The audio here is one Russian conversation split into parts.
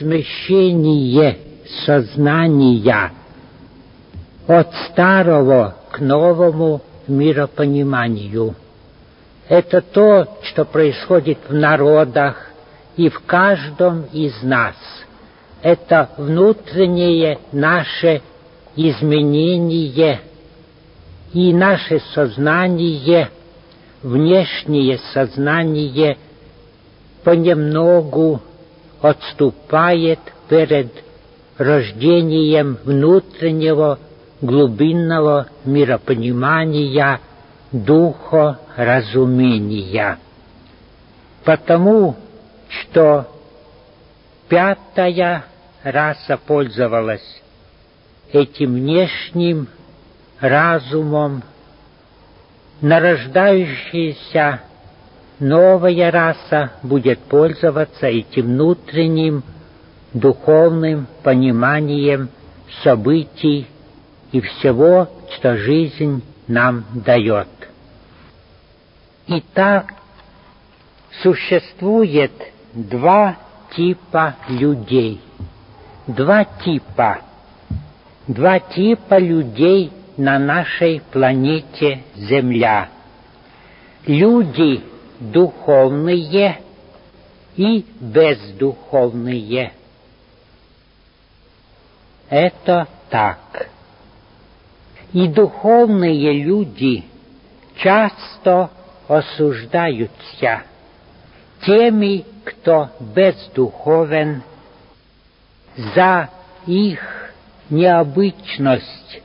смещение сознания от старого к новому миропониманию. Это то, что происходит в народах и в каждом из нас. Это внутреннее наше изменение и наше сознание, внешнее сознание понемногу отступает перед рождением внутреннего глубинного миропонимания, духоразумения. Потому что пятая раса пользовалась этим внешним разумом, нарождающаяся новая раса будет пользоваться этим внутренним духовным пониманием событий и всего, что жизнь нам дает. Итак, существует два типа людей. Два типа людей на нашей планете Земля. Люди духовные и бездуховные. Это так. И духовные люди часто осуждаются теми, кто бездуховен, за их необычность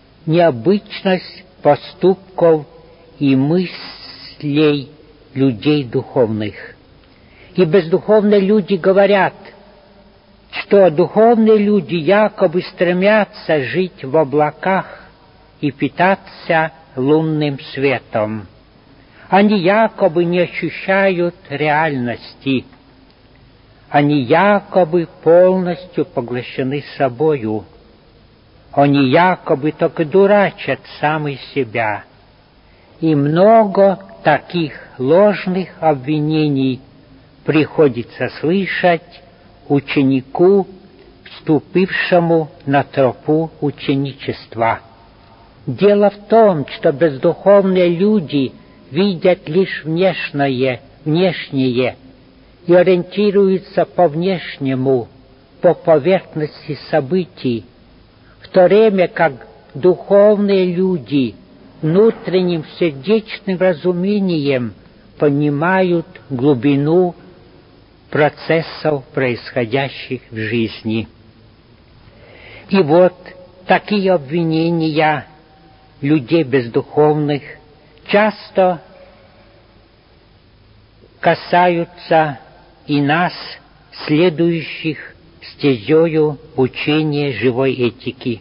поступков и мыслей людей духовных. И бездуховные люди говорят, что духовные люди якобы стремятся жить в облаках и питаться лунным светом. Они якобы не ощущают реальности. Они якобы полностью поглощены собою. Они якобы только дурачат сами себя. И много таких ложных обвинений приходится слышать ученику, вступившему на тропу ученичества. Дело в том, что бездуховные люди видят лишь внешнее и ориентируются по внешнему, по поверхности событий, в то время как духовные люди внутренним сердечным разумением понимают глубину процессов, происходящих в жизни. И вот такие обвинения людей бездуховных часто касаются и нас, следующих стезею учения живой этики.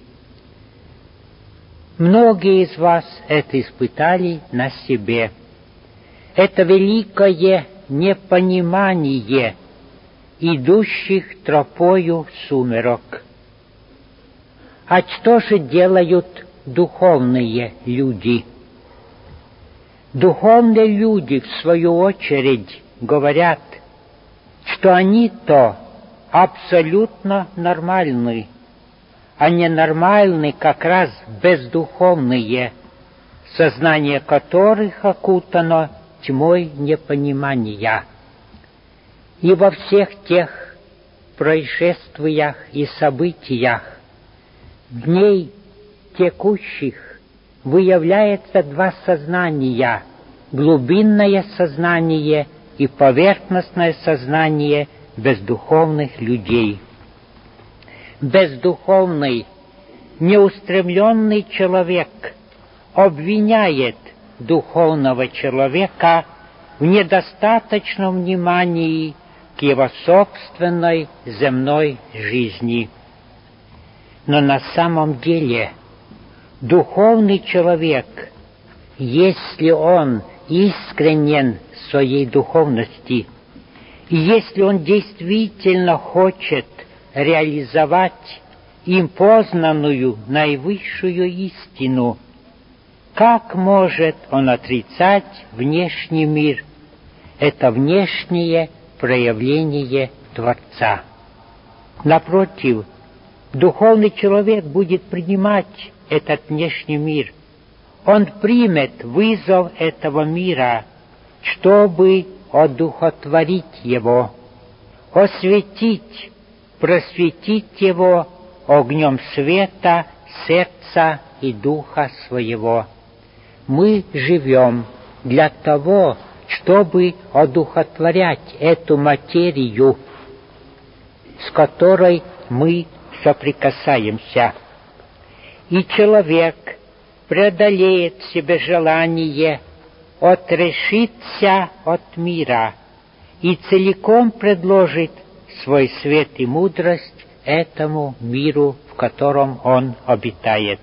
Многие из вас это испытали на себе. Это великое непонимание идущих тропою сумерок. А что же делают духовные люди? Духовные люди, в свою очередь, говорят, что они-то абсолютно нормальны, а ненормальны как раз бездуховные, сознание которых окутано тьмой непонимания. И во всех тех происшествиях и событиях, дней текущих, выявляется два сознания: глубинное сознание и поверхностное сознание бездуховных людей. Бездуховный, неустремленный человек обвиняет духовного человека в недостаточном внимании к его собственной земной жизни. Но на самом деле духовный человек, если он искренен в своей духовности, и если он действительно хочет реализовать им познанную наивысшую истину, как может он отрицать внешний мир, это внешнее проявление Творца? Напротив, духовный человек будет принимать этот внешний мир. Он примет вызов этого мира, чтобы одухотворить его, осветить, просветить его огнем света, сердца и духа своего. Мы живем для того, чтобы одухотворять эту материю, с которой мы соприкасаемся. И человек преодолеет в себе желание отрешиться от мира и целиком предложит свой свет и мудрость этому миру, в котором он обитает.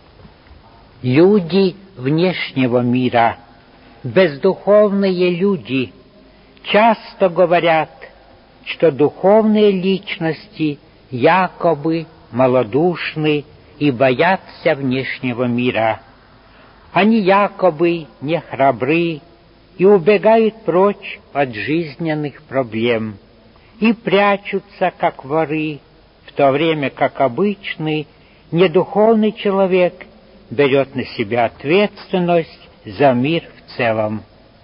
Люди внешнего мира, бездуховные люди, часто говорят, что духовные личности якобы малодушны и боятся внешнего мира. Они якобы не храбры и убегают прочь от жизненных проблем и прячутся, как воры, в то время как обычный, недуховный человек берет на себя ответственность за мир в целом.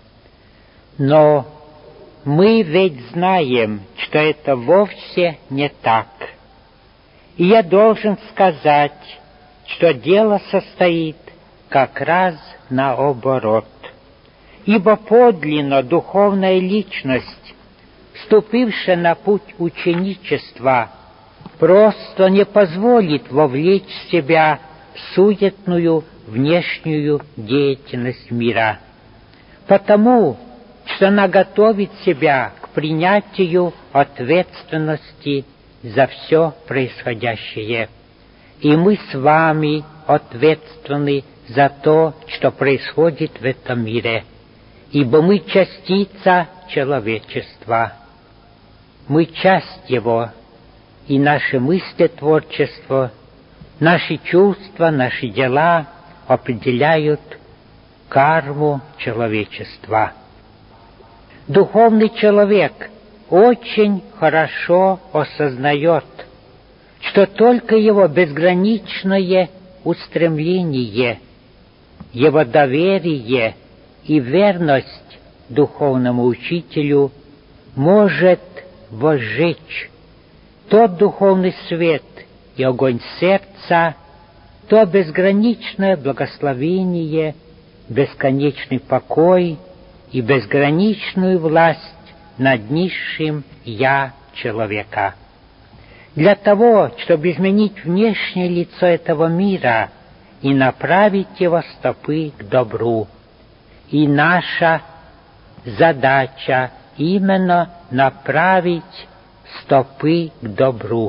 Но мы ведь знаем, что это вовсе не так. И я должен сказать, что дело состоит как раз наоборот. Ибо подлинно духовная личность, вступившая на путь ученичества, просто не позволит вовлечь себя в суетную внешнюю деятельность мира, потому что она готовит себя к принятию ответственности за все происходящее. И мы с вами ответственны за то, что происходит в этом мире, ибо мы частица человечества. Мы часть его, и наши мысли, творчество, наши чувства, наши дела определяют карму человечества. Духовный человек очень хорошо осознает, что только его безграничное устремление, его доверие и верность духовному учителю может возжечь тот духовный свет и огонь сердца, то безграничное благословение, бесконечный покой и безграничную власть над низшим «я» человека. Для того, чтобы изменить внешнее лицо этого мира и направить его стопы к добру. И наша задача именно направить стопы к добру.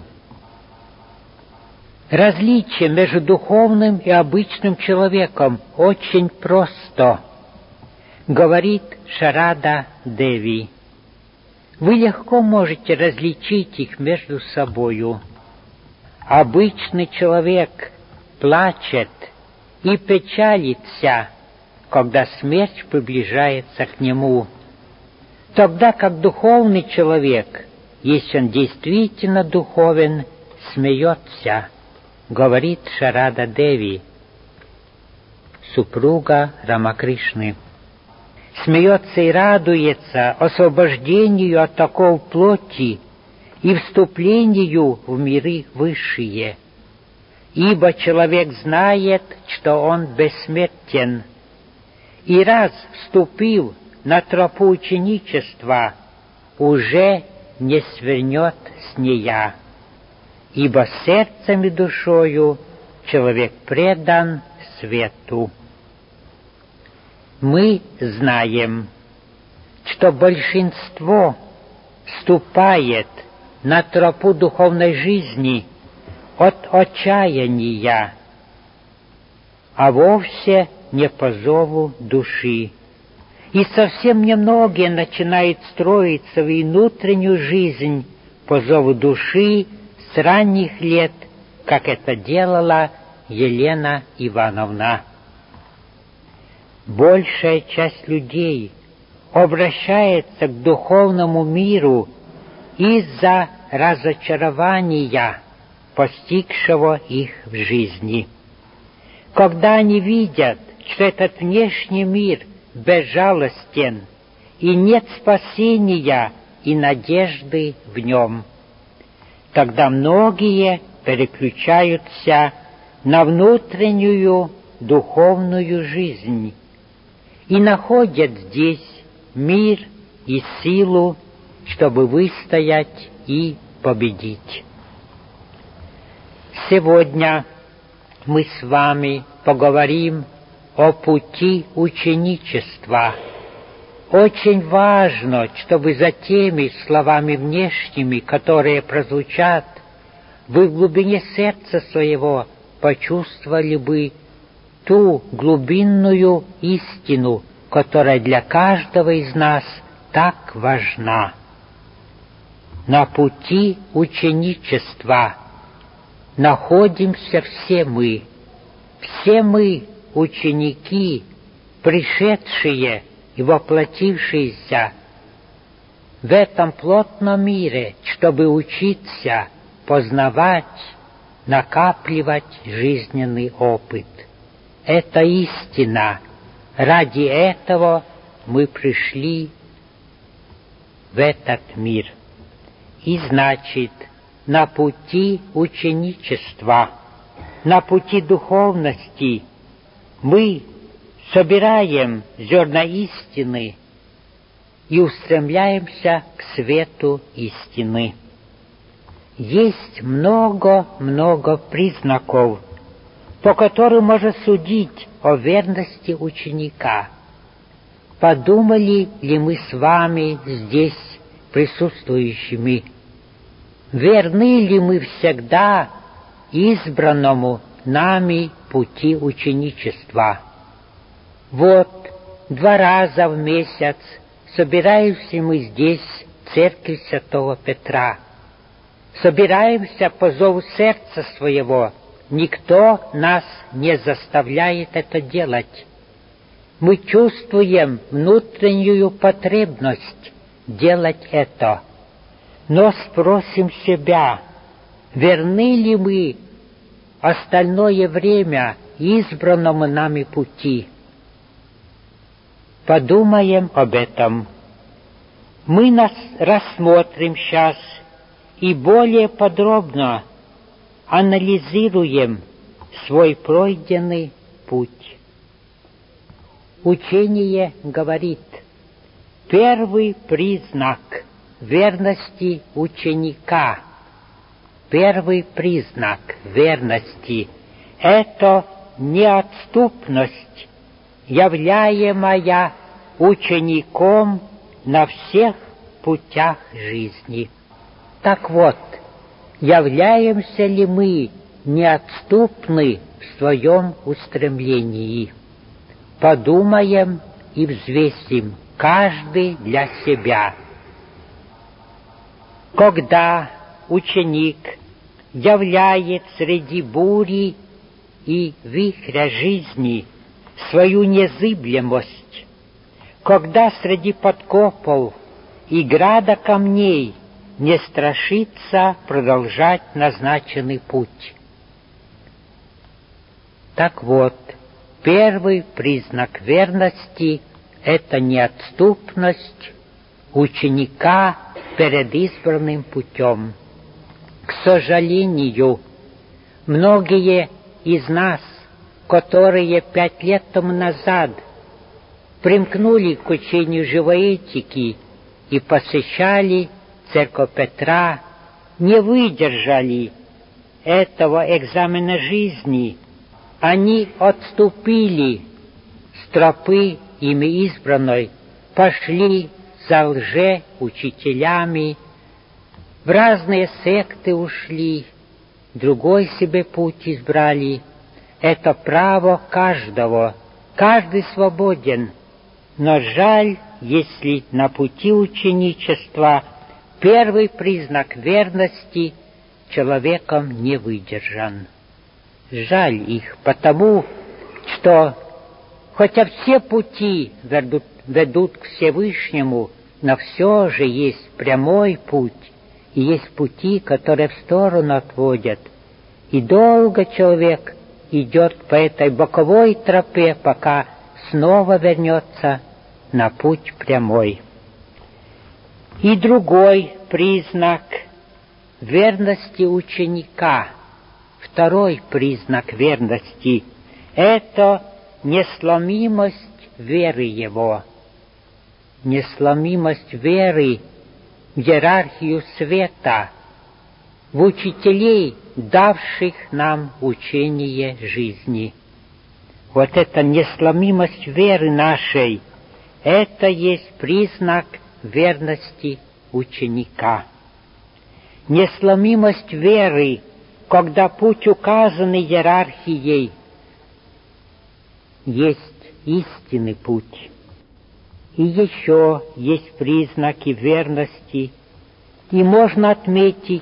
Различие между духовным и обычным человеком очень просто, говорит Шарада Деви. Вы легко можете различить их между собою. Обычный человек плачет и печалится, когда смерть приближается к нему, тогда как духовный человек, если он действительно духовен, смеется, говорит Шарада Деви, супруга Рамакришны. Смеется и радуется освобождению от оков плоти и вступлению в миры высшие. Ибо человек знает, что он бессмертен, и раз вступив на тропу ученичества, уже не свернет с нея, ибо сердцем и душою человек предан свету. Мы знаем, что большинство вступает на тропу духовной жизни от отчаяния, а вовсе не по зову души. И совсем немногие начинают строить свою внутреннюю жизнь по зову души с ранних лет, как это делала Елена Ивановна. Большая часть людей обращается к духовному миру из-за разочарования, постигшего их в жизни. Когда они видят, что этот внешний мир безжалостен, и нет спасения и надежды в нем, тогда многие переключаются на внутреннюю духовную жизнь и находят здесь мир и силу, чтобы выстоять и победить. Сегодня мы с вами поговорим о пути ученичества. Очень важно, чтобы за теми словами внешними, которые прозвучат, вы в глубине сердца своего почувствовали бы ту глубинную истину, которая для каждого из нас так важна. На пути ученичества находимся все мы ученики, пришедшие и воплотившиеся в этом плотном мире, чтобы учиться, познавать, накапливать жизненный опыт. Это истина. Ради этого мы пришли в этот мир. И значит, на пути ученичества, на пути духовности мы собираем зерна истины и устремляемся к свету истины. Есть много признаков, по которым можно судить о верности ученика. Подумали ли мы с вами здесь присутствующими, верны ли мы всегда избранному нами пути ученичества? Вот 2 раза в месяц собираемся мы здесь, в церкви Святого Петра. Собираемся по зову сердца своего. Никто нас не заставляет это делать. Мы чувствуем внутреннюю потребность делать это. Но спросим себя, верны ли мы остальное время избранному нами пути? Подумаем об этом. Мы нас рассмотрим сейчас и более подробно анализируем свой пройденный путь. Учение говорит, первый признак верности ученика, первый признак верности — это неотступность, являемая учеником на всех путях жизни. Так вот, являемся ли мы неотступны в своем устремлении? Подумаем и взвесим, каждый для себя. Когда ученик являет среди бури и вихря жизни свою незыблемость, когда среди подкопов и града камней не страшится продолжать назначенный путь. Так вот, первый признак верности — это неотступность ученика перед избранным путем. К сожалению, многие из нас, которые 5 лет тому назад примкнули к учению живой этики и посещали Церковь Петра, не выдержали этого экзамена жизни. Они отступили с тропы ими избранной, пошли за лжеучителями, в разные секты ушли, другой себе путь избрали. Это право каждого, каждый свободен. Но жаль, если на пути ученичества первый признак верности человеком не выдержан. Жаль их, потому что, хотя все пути ведут к Всевышнему, но все же есть прямой путь, и есть пути, которые в сторону отводят. И долго человек идет по этой боковой тропе, пока снова вернется на путь прямой. И другой признак верности ученика, второй признак верности — это несломимость веры его. Несломимость веры в иерархию света, в учителей, давших нам учение жизни. Вот эта несломимость веры нашей — это есть признак верности ученика. Несломимость веры, когда путь, указанный иерархией, есть истинный путь. И еще есть признаки верности, и можно отметить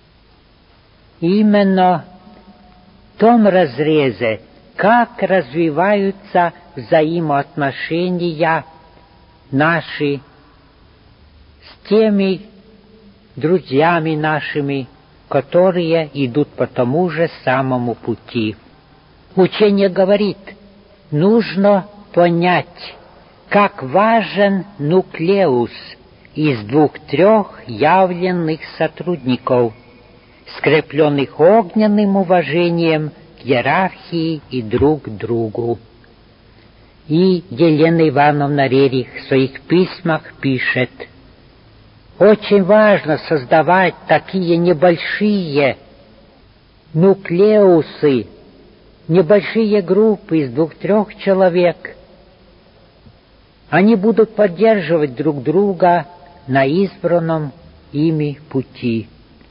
именно в том разрезе, как развиваются взаимоотношения наши с теми друзьями нашими, которые идут по тому же самому пути. Учение говорит, нужно понять, как важен нуклеус из 2-3 явленных сотрудников, скрепленных огненным уважением к иерархии и друг к другу. И Елена Ивановна Рерих в своих письмах пишет: очень важно создавать такие небольшие нуклеусы, небольшие группы из 2-3 человек. Они будут поддерживать друг друга на избранном ими пути.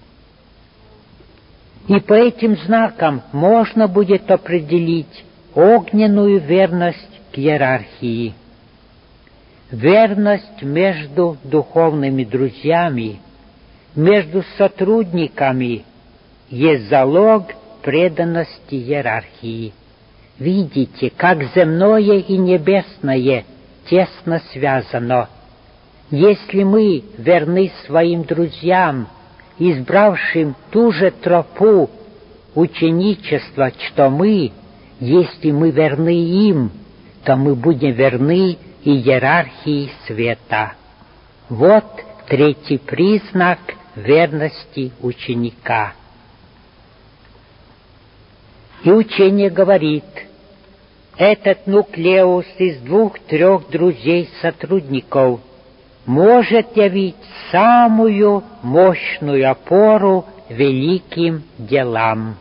И по этим знакам можно будет определить огненную верность к иерархии. Верность между духовными друзьями, между сотрудниками есть залог преданности иерархии. Видите, как земное и небесное тесно связано. Если мы верны своим друзьям, избравшим ту же тропу ученичества, что мы, если мы верны им, то мы будем верны и иерархии света. Вот третий признак верности ученика. И учение говорит, этот нуклеус из 2-3 друзей-сотрудников может явить самую мощную опору великим делам.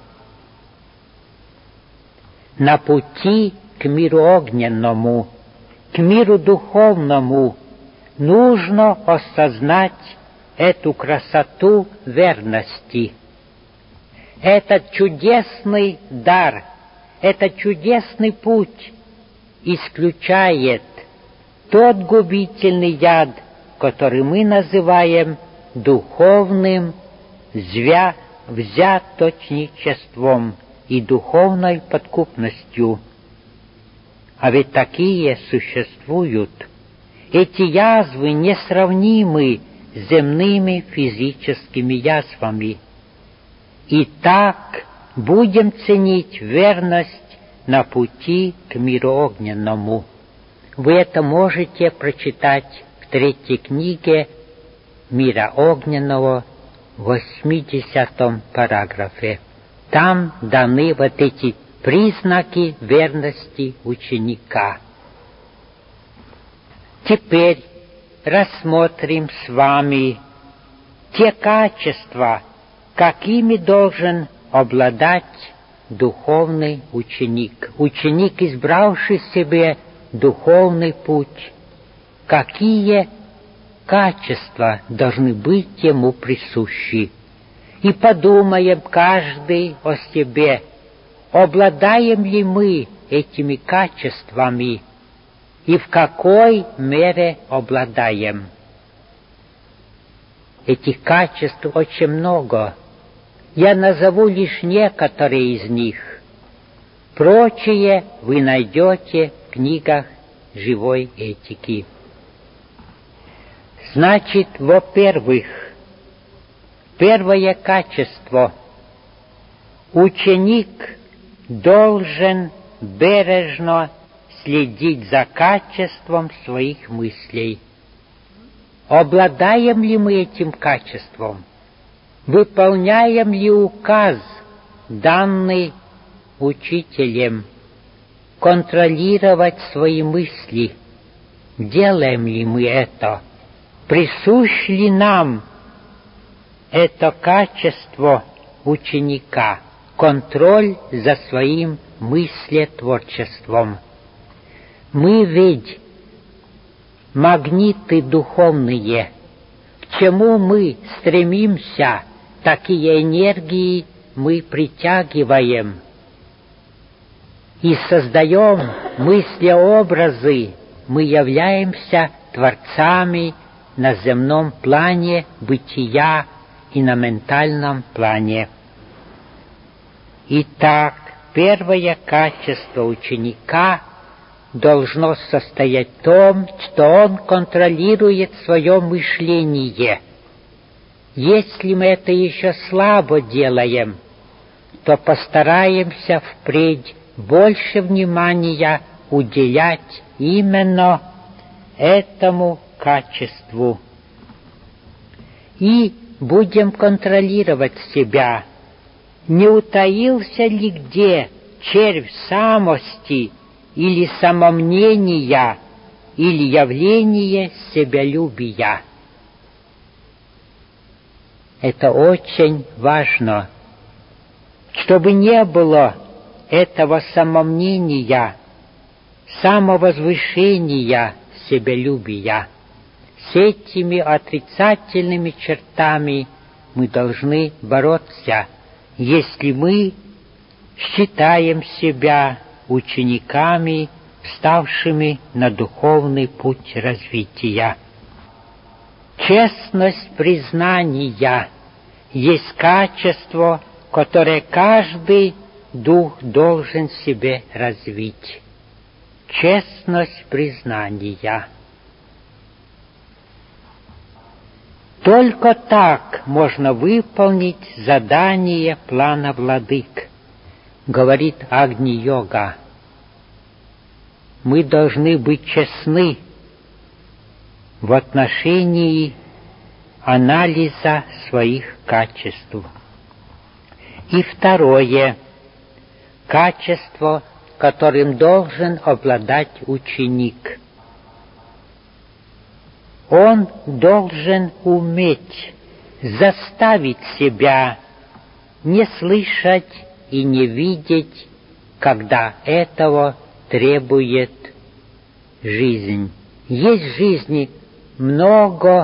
На пути к миру огненному, к миру духовному нужно осознать эту красоту верности. Этот чудесный дар, этот чудесный путь исключает тот губительный яд, который мы называем духовным взяточничеством и духовной подкупностью. А ведь такие существуют. Эти язвы несравнимы с земными физическими язвами. Итак, будем ценить верность на пути к миру огненному. Вы это можете прочитать в 3 книге «Мира огненного» в 80 параграфе. Там даны вот эти признаки верности ученика. Теперь рассмотрим с вами те качества, какими должен обладать духовный ученик. Ученик, избравший себе духовный путь. Какие качества должны быть ему присущи? И подумаем каждый о себе, обладаем ли мы этими качествами и в какой мере обладаем. Этих качеств очень много. Я назову лишь некоторые из них. Прочие вы найдете в книгах живой этики. Значит, во-первых, Первое качество. Ученик должен бережно следить за качеством своих мыслей. Обладаем ли мы этим качеством? Выполняем ли указ, данный учителем, контролировать свои мысли? Делаем ли мы это? Присущ ли нам это качество ученика, контроль за своим мыслетворчеством? Мы ведь магниты духовные. К чему мы стремимся, такие энергии мы притягиваем и создаем мыслеобразы. Мы являемся творцами на земном плане бытия и на ментальном плане. Итак, первое качество ученика должно состоять в том, что он контролирует свое мышление. Если мы это еще слабо делаем, то постараемся впредь больше внимания уделять именно этому качеству. И будем контролировать себя, не утаился ли где червь самости или самомнения, или явление себялюбия. Это очень важно, чтобы не было этого самомнения, самовозвышения, себялюбия. С этими отрицательными чертами мы должны бороться, если мы считаем себя учениками, вставшими на духовный путь развития. Честность признания есть качество, которое каждый дух должен в себе развить. Честность признания. Только так можно выполнить задание плана владык, говорит Агни-йога. Мы должны быть честны в отношении анализа своих качеств. И второе качество, которым должен обладать ученик. Он должен уметь заставить себя не слышать и не видеть, когда этого требует жизнь. Есть в жизни много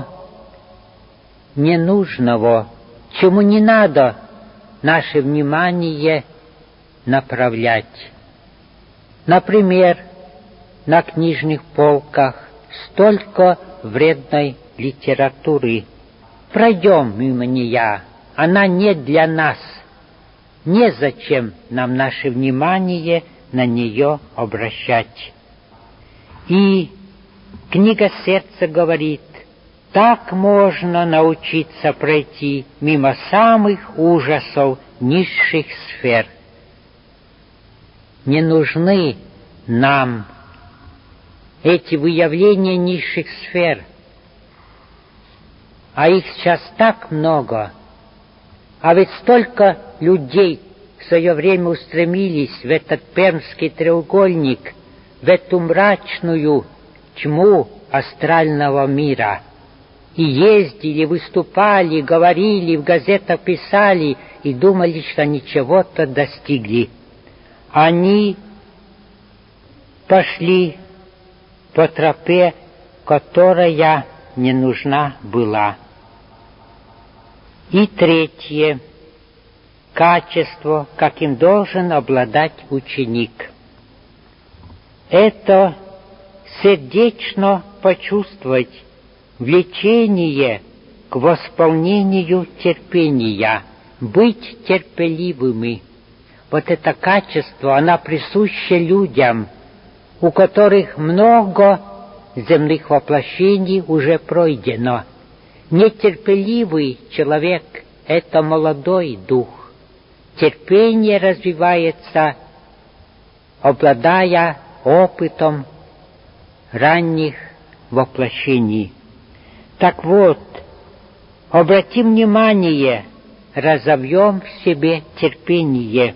ненужного, чему не надо наше внимание направлять. Например, на книжных полках столько вредной литературы. Пройдем мимо нее, она не для нас. Незачем нам наше внимание на нее обращать. И книга сердца говорит, так можно научиться пройти мимо самых ужасов низших сфер. Не нужны нам эти выявления низших сфер, а их сейчас так много. А ведь столько людей в свое время устремились в этот пермский треугольник, в эту мрачную тьму астрального мира. И ездили, выступали, говорили, в газетах писали и думали, что они чего-то достигли. Они пошли по тропе, которая не нужна была. И третье качество, каким должен обладать ученик. Это сердечно почувствовать влечение к восполнению терпения, быть терпеливыми. Вот это качество, оно присуще людям, у которых много земных воплощений уже пройдено. Нетерпеливый человек — — это молодой дух. Терпение развивается, обладая опытом ранних воплощений. Так вот, обратим внимание, разовьем в себе терпение.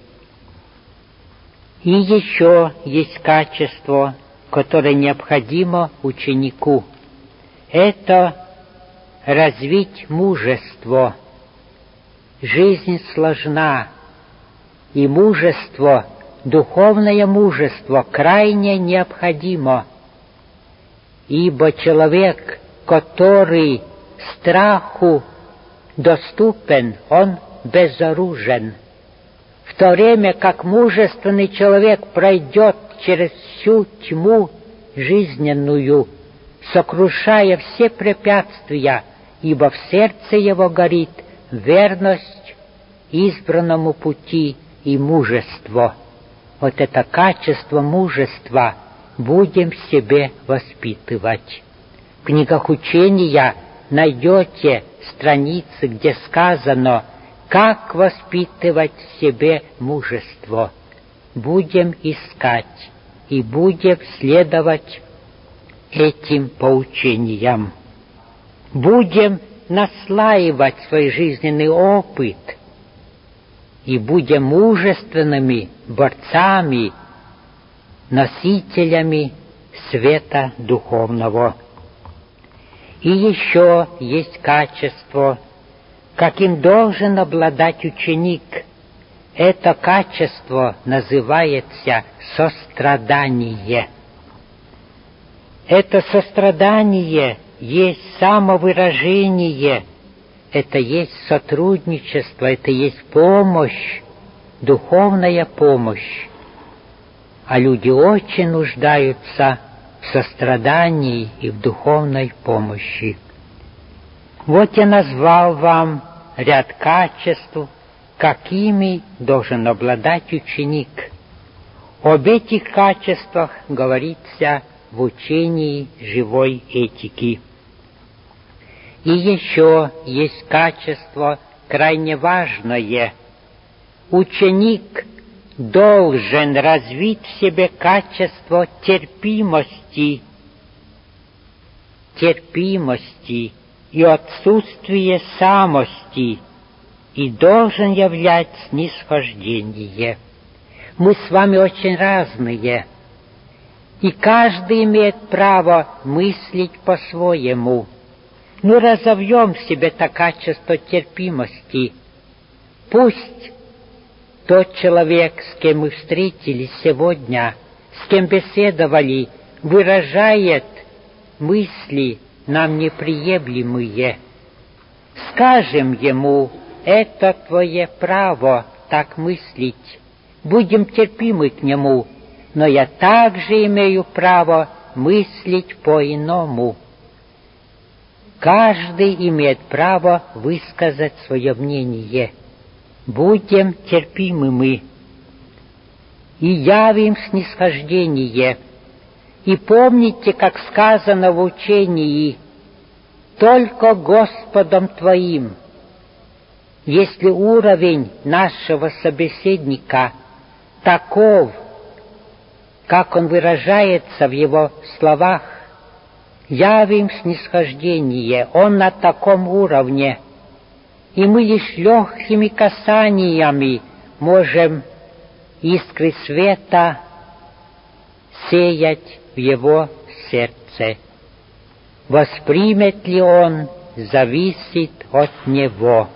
И еще есть качество, которое необходимо ученику. Это развить мужество. Жизнь сложна, и мужество, духовное мужество крайне необходимо, ибо человек, который страху доступен, он безоружен. В то время как мужественный человек пройдет через всю тьму жизненную, сокрушая все препятствия, ибо в сердце его горит верность избранному пути и мужество. Вот это качество мужества будем в себе воспитывать. В книгах учения найдете страницы, где сказано, как воспитывать в себе мужество. Будем искать и будем следовать этим поучениям. Будем наслаивать свой жизненный опыт и будем мужественными борцами, носителями света духовного. И еще есть качество, каким должен обладать ученик. Это качество называется сострадание. Это сострадание есть самовыражение, это есть сотрудничество, это есть помощь, духовная помощь. А люди очень нуждаются в сострадании и в духовной помощи. Вот я назвал вам ряд качеств, какими должен обладать ученик. Об этих качествах говорится в учении живой этики. И еще есть качество крайне важное. Ученик должен развить в себе качество терпимости и отсутствие самости, и должен являть снисхождение. Мы с вами очень разные, и каждый имеет право мыслить по-своему. Но разовьем в себе это качество терпимости. Пусть тот человек, с кем мы встретились сегодня, с кем беседовали, выражает мысли нам неприемлемые. Скажем ему: это твое право так мыслить. Будем терпимы к нему, но я также имею право мыслить по-иному. Каждый имеет право высказать свое мнение. Будем терпимы мы и явим снисхождение. И помните, как сказано в учении: только Господом твоим. Если уровень нашего собеседника таков, как он выражается в его словах, явим снисхождение, он на таком уровне, и мы лишь легкими касаниями можем искры света сеять в его сердце. Воспримет ли он, зависит от него.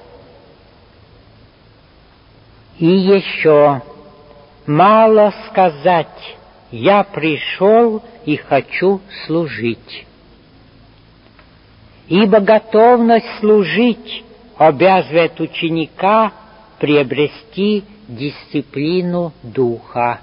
И еще мало сказать: я пришел и хочу служить. Ибо готовность служить обязывает ученика приобрести дисциплину духа.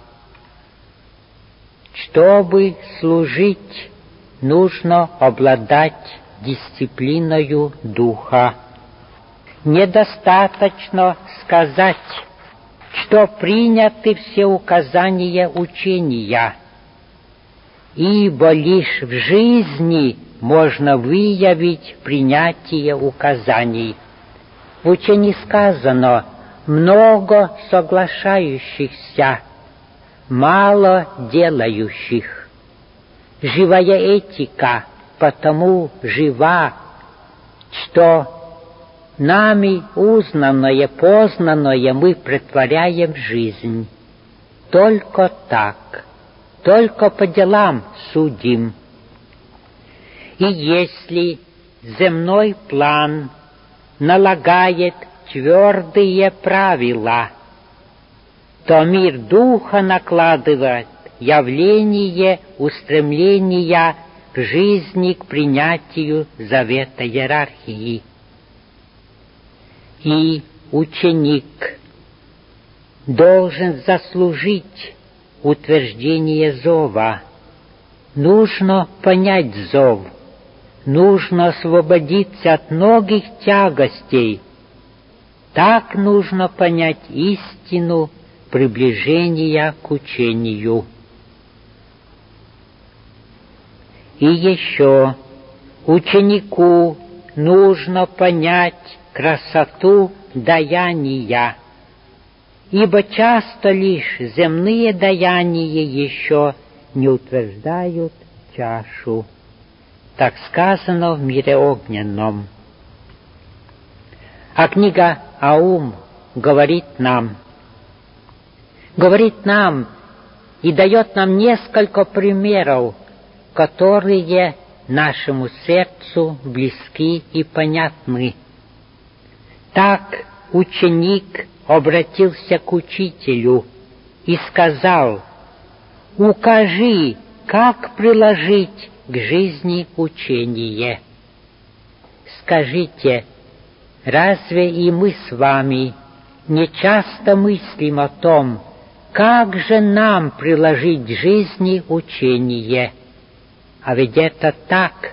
Чтобы служить, нужно обладать дисциплиною духа. Недостаточно сказать, что приняты все указания учения, ибо лишь в жизни можно выявить принятие указаний. В учении сказано: много соглашающихся, мало делающих. Живая этика потому жива, что нами узнанное, познанное мы претворяем в жизнь. Только так, только по делам судим. И если земной план налагает твердые правила, то мир духа накладывает явление устремления к жизни, к принятию завета иерархии. И ученик должен заслужить утверждение зова. Нужно понять зов, нужно освободиться от многих тягостей. Так нужно понять истину приближения к учению. И еще ученику нужно понять красоту даяния, ибо часто лишь земные даяния еще не утверждают чашу. Так сказано в мире огненном. А книга Аум говорит нам и дает нам несколько примеров, которые нашему сердцу близки и понятны. Так ученик обратился к учителю и сказал: «Укажи, как приложить к жизни учение». Скажите, разве и мы с вами не часто мыслим о том, как же нам приложить к жизни учение? А ведь это так.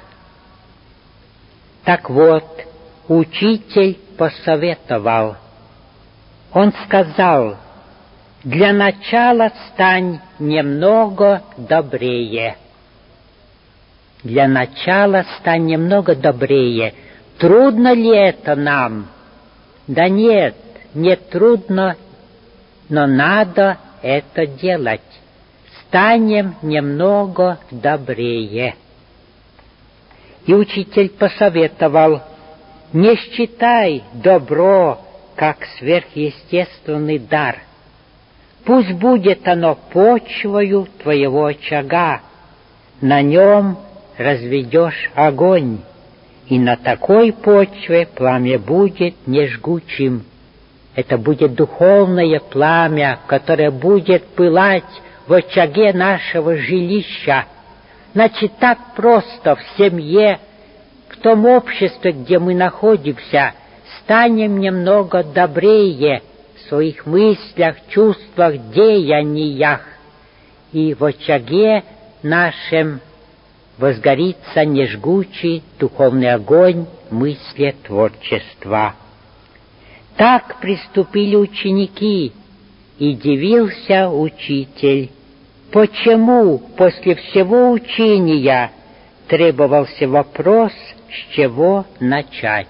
Так вот, учитель посоветовал. Он сказал: «Для начала стань немного добрее». Для начала стань немного добрее. Трудно ли это нам? Да нет, не трудно, но надо это делать. Станем немного добрее. И учитель посоветовал: не считай добро как сверхъестественный дар. Пусть будет оно почвою твоего очага, на нем разведешь огонь, и на такой почве пламя будет не жгучим. Это будет духовное пламя, которое будет пылать в очаге нашего жилища. Значит, так просто в семье, в том обществе, где мы находимся, станем немного добрее в своих мыслях, чувствах, деяниях, и в очаге нашем возгорится нежгучий духовный огонь мысли творчества. Так приступили ученики, и дивился учитель, почему после всего учения требовался вопрос, с чего начать.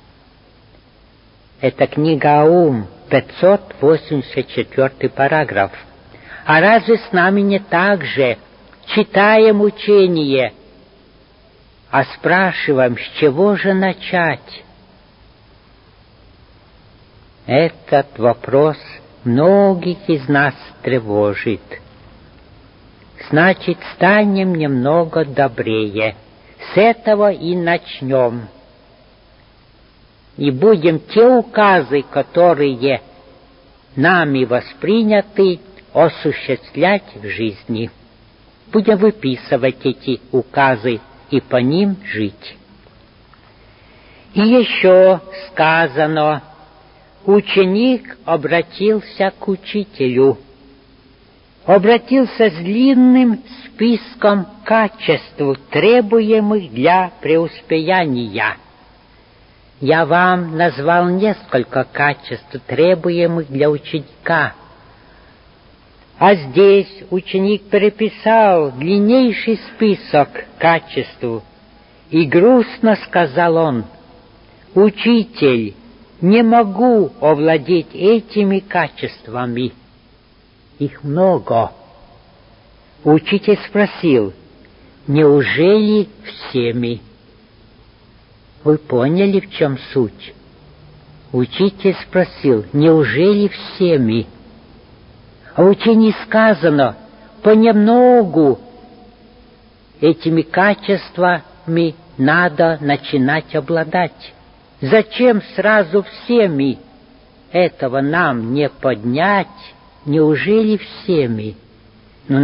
Это книга Аум, 584 параграф. А разве с нами не так же? Читаем учение, а спрашиваем, с чего же начать? Этот вопрос многих из нас тревожит. Значит, станем немного добрее. С этого и начнем. И будем те указы, которые нами восприняты, осуществлять в жизни. Будем выписывать эти указы и по ним жить. И еще сказано: ученик обратился к учителю. Обратился с длинным списком качеств, требуемых для преуспеяния. Я вам назвал несколько качеств, требуемых для ученика. А здесь ученик переписал длиннейший список качеств. И грустно сказал он: «Учитель, не могу овладеть этими качествами. Их много. Учитель спросил: неужели всеми? Вы поняли, в чем суть? Учитель спросил: неужели всеми? А в учении сказано: понемногу этими качествами надо начинать обладать. Зачем сразу всеми? Этого нам не поднять. Неужели всеми? Ну,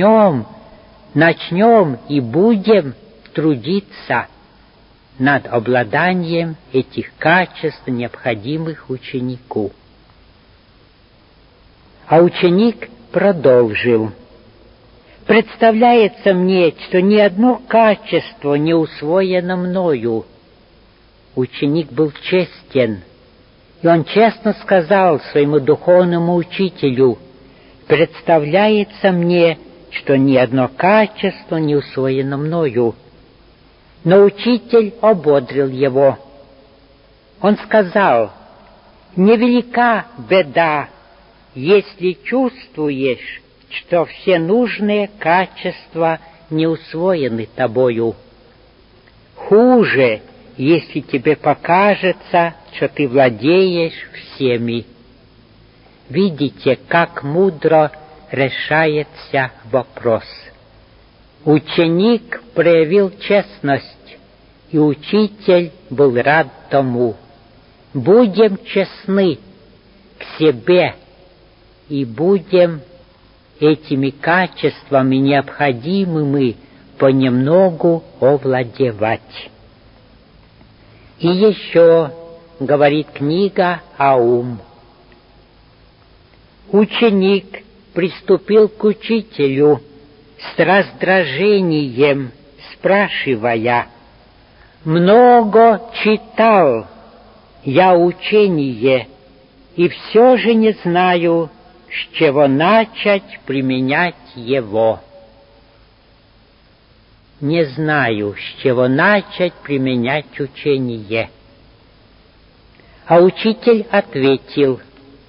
начнем и будем трудиться над обладанием этих качеств, необходимых ученику. А ученик продолжил: представляется мне, что ни одно качество не усвоено мною. Ученик был честен, и он честно сказал своему духовному учителю: представляется мне, что ни одно качество не усвоено мною. Но учитель ободрил его. Он сказал: невелика беда, если чувствуешь, что все нужные качества не усвоены тобою. Хуже, если тебе покажется, что ты владеешь всеми. Видите, как мудро решается вопрос. Ученик проявил честность, и учитель был рад тому. Будем честны к себе и будем этими качествами необходимыми понемногу овладевать. И еще говорит книга Аум. Ученик приступил к учителю с раздражением, спрашивая: много читал я учение, и все же не знаю, с чего начать применять его. Не знаю, с чего начать применять учение. А учитель ответил: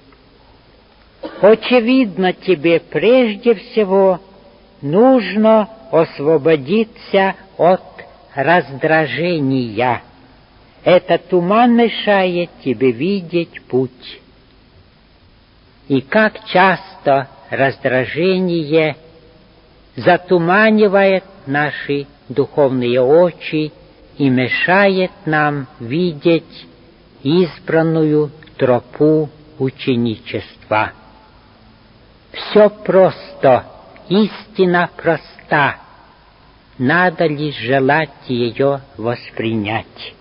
очевидно, тебе прежде всего нужно освободиться от раздражения. Этот туман мешает тебе видеть путь. И как часто раздражение затуманивает наши духовные очи и мешает нам видеть избранную тропу ученичества. Все просто, истина проста, надо лишь желать ее воспринять.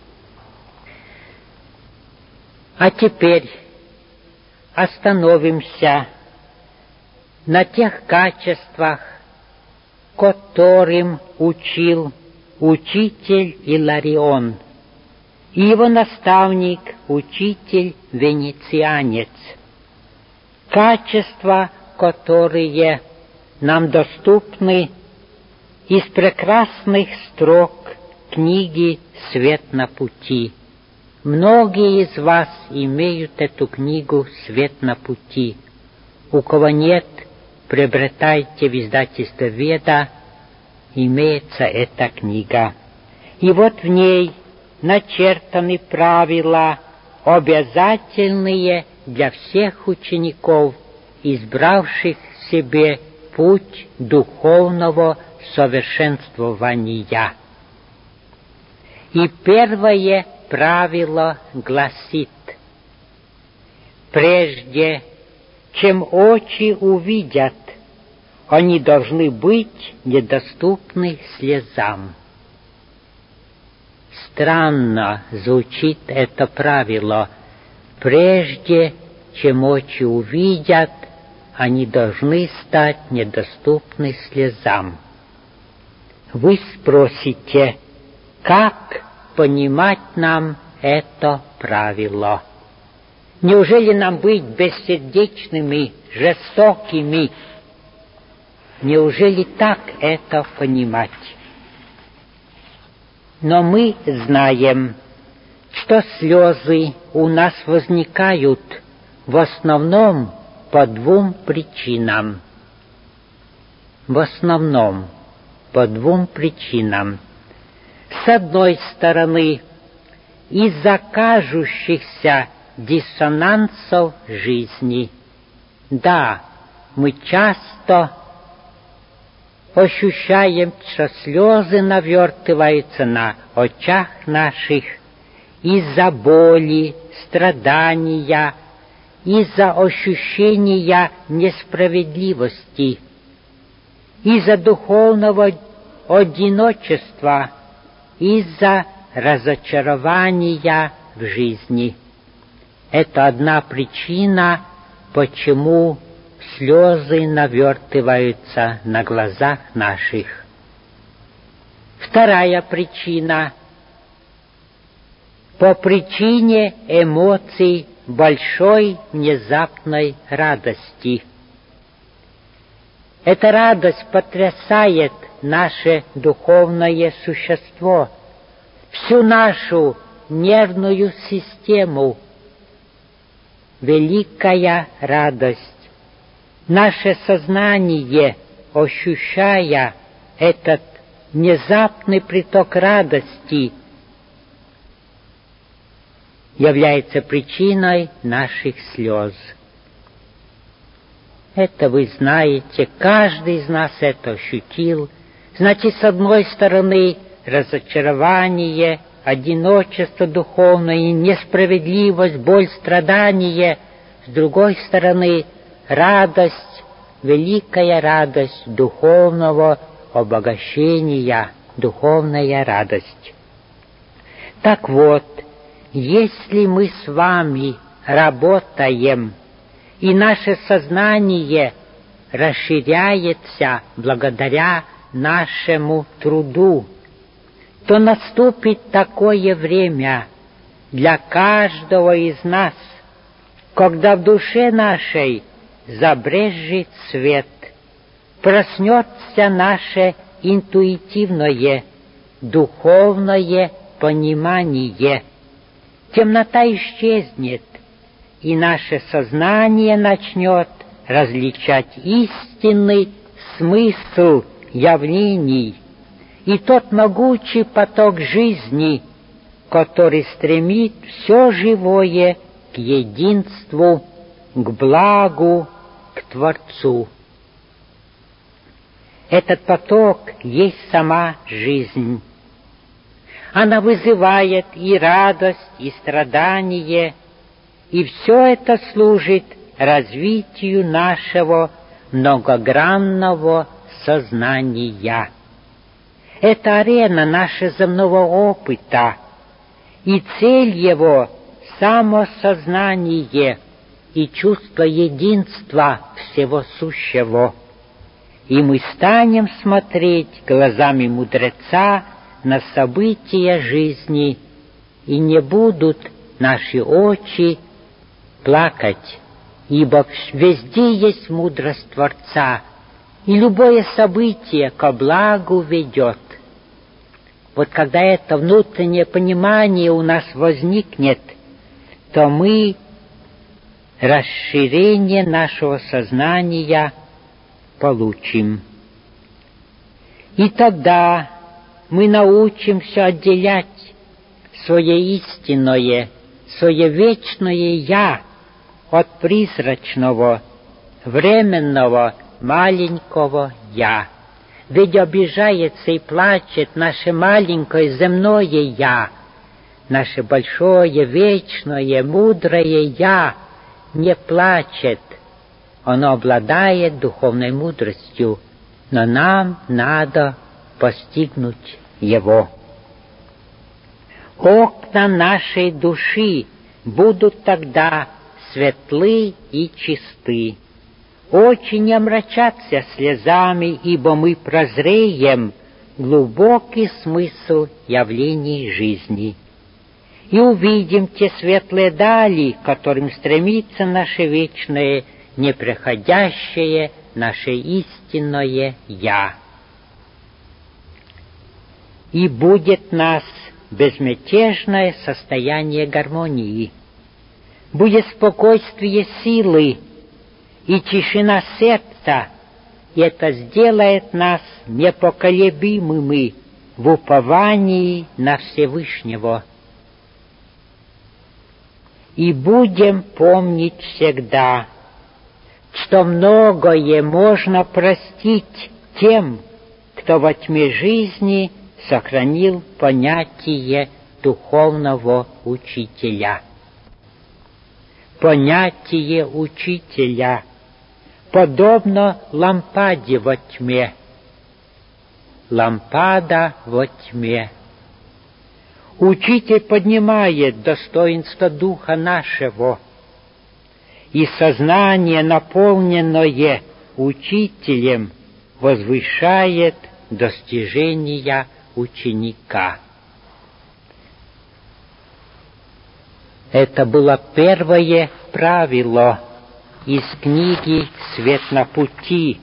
А теперь остановимся на тех качествах, которым учил учитель Иларион и его наставник, учитель венецианец. Качества, которые нам доступны из прекрасных строк книги «Свет на пути». Многие из вас имеют эту книгу «Свет на пути». У кого нет, приобретайте в издательстве Веда, имеется эта книга. И вот в ней начертаны правила, обязательные для всех учеников, избравших себе путь духовного совершенствования. И первое правило гласит: прежде чем очи увидят, они должны быть недоступны слезам. Странно звучит это правило. Прежде чем очи увидят, они должны стать недоступны слезам. Вы спросите, как понимать нам это правило? Неужели нам быть бессердечными, жестокими? Неужели так это понимать? Но мы знаем, что слезы у нас возникают в основном по двум причинам. В основном по двум причинам. С одной стороны, из-за кажущихся диссонансов жизни. Да, мы часто ощущаем, что слезы навертываются на очах наших из-за боли, страдания, из-за ощущения несправедливости, из-за духовного одиночества, из-за разочарования в жизни. Это одна причина, почему слезы навертываются на глазах наших. Вторая причина — по причине эмоций большой внезапной радости. Эта радость потрясает наше духовное существо, всю нашу нервную систему. Великая радость. Наше сознание, ощущая этот внезапный приток радости, является причиной наших слез. Это вы знаете, каждый из нас это ощутил. Значит, с одной стороны, разочарование, одиночество духовное, несправедливость, боль, страдание. С другой стороны, радость, великая радость духовного обогащения, духовная радость. Так вот, если мы с вами работаем, и наше сознание расширяется благодаря нашему труду, то наступит такое время для каждого из нас, когда в душе нашей забрезжит свет, проснется наше интуитивное, духовное понимание. Темнота исчезнет, и наше сознание начнет различать истинный смысл явлений и тот могучий поток жизни, который стремит все живое к единству, к благу, к Творцу. Этот поток есть сама жизнь. Она вызывает и радость, и страдание, и все это служит развитию нашего многогранного сознания. Это арена нашего земного опыта, и цель его — самосознание и чувство единства всего сущего. И мы станем смотреть глазами мудреца на события жизни, и не будут наши очи плакать, ибо везде есть мудрость Творца, и любое событие ко благу ведет. Вот когда это внутреннее понимание у нас возникнет, то мы расширение нашего сознания получим. И тогда мы научимся отделять свое истинное, свое вечное «Я» от призрачного, временного, маленького «Я». Ведь обижается и плачет наше маленькое земное «Я». Наше большое, вечное, мудрое «Я» не плачет. Оно обладает духовной мудростью, но нам надо постигнуть его. Окна нашей души будут тогда светлы и чисты. Очи не омрачатся слезами, ибо мы прозреем глубокий смысл явлений жизни. И увидим те светлые дали, к которым стремится наше вечное, неприходящее, наше истинное «Я». И будет нас безмятежное состояние гармонии. Будет спокойствие силы и тишина сердца, и это сделает нас непоколебимыми в уповании на Всевышнего. И будем помнить всегда, что многое можно простить тем, кто во тьме жизни сохранил понятие духовного учителя. Понятие учителя подобно лампаде во тьме. Лампада во тьме. Учитель поднимает достоинство духа нашего, и сознание, наполненное учителем, возвышает достижения ученика. Это было первое правило из книги «Свет на пути».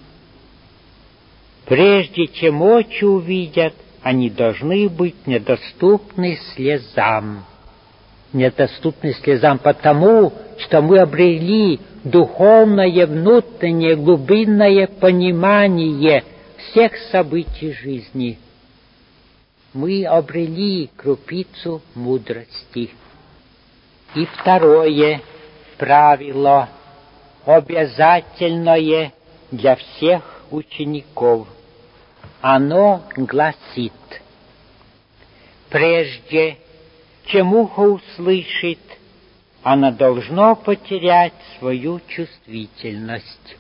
Прежде чем очи увидят, они должны быть недоступны слезам. Недоступны слезам потому, что мы обрели духовное, внутреннее, глубинное понимание всех событий жизни. Мы обрели крупицу мудрости. И второе правило, обязательное для всех учеников. Оно гласит: прежде чем ухо услышит, оно должно потерять свою чувствительность.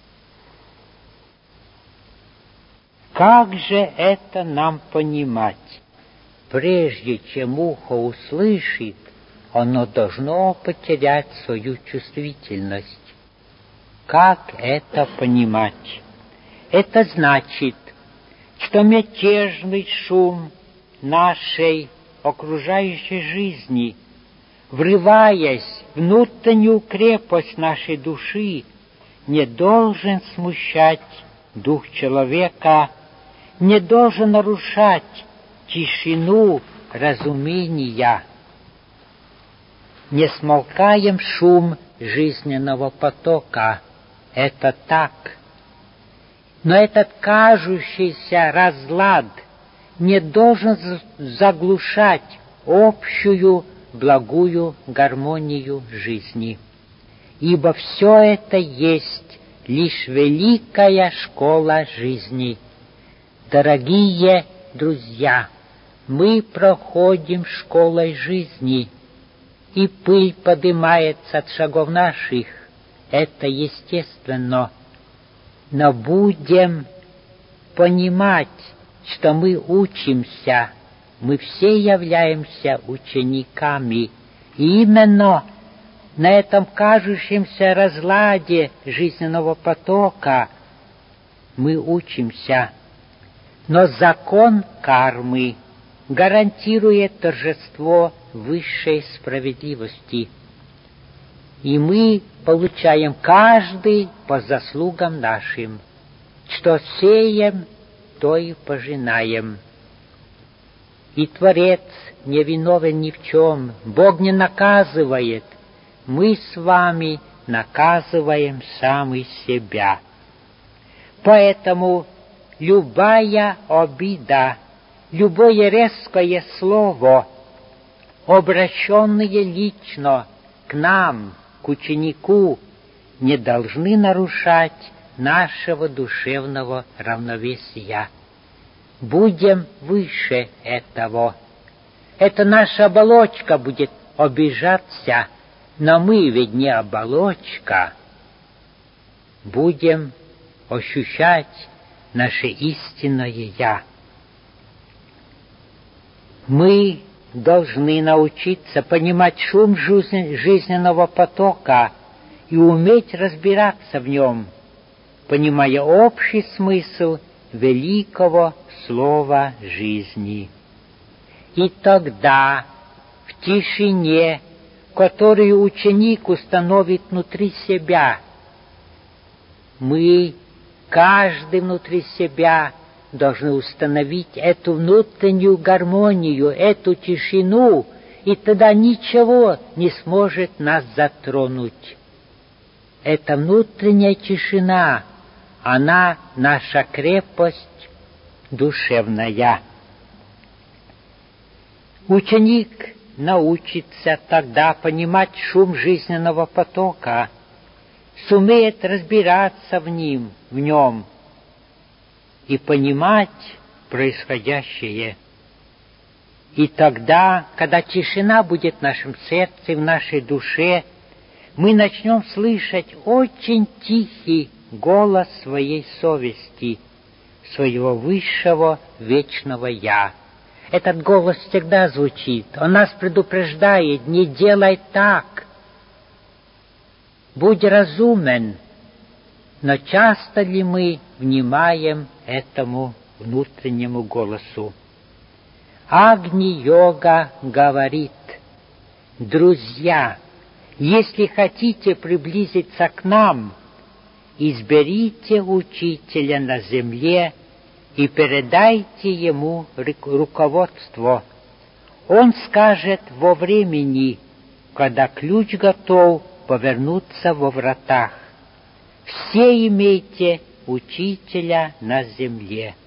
Как же это нам понимать? Прежде чем ухо услышит, оно должно потерять свою чувствительность. Как это понимать? Это значит, что мятежный шум нашей окружающей жизни, врываясь в внутреннюю крепость нашей души, не должен смущать дух человека, не должен нарушать тишину разумения. Не смолкаем шум жизненного потока. Это так. Но этот кажущийся разлад не должен заглушать общую благую гармонию жизни. Ибо все это есть лишь великая школа жизни. Дорогие друзья, мы проходим школой жизни, и пыль поднимается от шагов наших. Это естественно. Но будем понимать, что мы учимся, мы все являемся учениками. И именно на этом кажущемся разладе жизненного потока мы учимся. Но закон кармы гарантирует торжество высшей справедливости. И мы получаем каждый по заслугам нашим. Что сеем, то и пожинаем. И Творец не виновен ни в чем, Бог не наказывает. Мы с вами наказываем сами себя. Поэтому любая обида, любое резкое слово, обращенное лично к нам, к ученику, не должны нарушать нашего душевного равновесия. Будем выше этого. Это наша оболочка будет обижаться, но мы ведь не оболочка. Будем ощущать наше истинное «Я». Мы должны научиться понимать шум жизненного потока и уметь разбираться в нем, понимая общий смысл великого слова жизни. И тогда в тишине, которую ученик установит внутри себя, мы, каждый внутри себя, должны установить эту внутреннюю гармонию, эту тишину, и тогда ничего не сможет нас затронуть. Эта внутренняя тишина, она наша крепость душевная. Ученик научится тогда понимать шум жизненного потока, сумеет разбираться в нем и понимать происходящее. И тогда, когда тишина будет в нашем сердце, в нашей душе, мы начнем слышать очень тихий голос своей совести, своего высшего вечного «Я». Этот голос всегда звучит, он нас предупреждает: не делай так, будь разумен. Но часто ли мы внимаем этому внутреннему голосу? Агни-йога говорит: друзья, если хотите приблизиться к нам, изберите учителя на земле и передайте ему руководство. Он скажет во времени, когда ключ готов повернуться во вратах. Все имейте учителя на земле.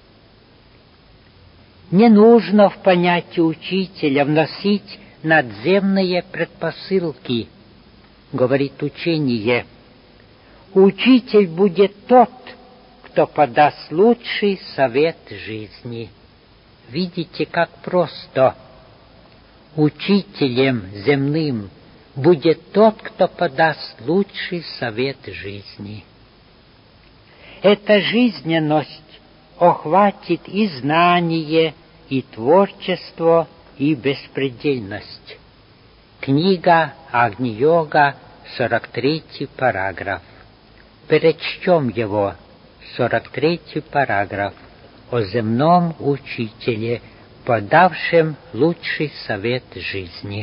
Не нужно в понятие учителя вносить надземные предпосылки, говорит учение. Учитель будет тот, кто подаст лучший совет жизни. Видите, как просто. Учителем земным будет тот, кто подаст лучший совет жизни. Эта жизненность охватит и знание, и творчество, и беспредельность. Книга Агни-йога, 43-й параграф. Перечтем его. 43-й параграф о земном учителе, подавшем лучший совет жизни.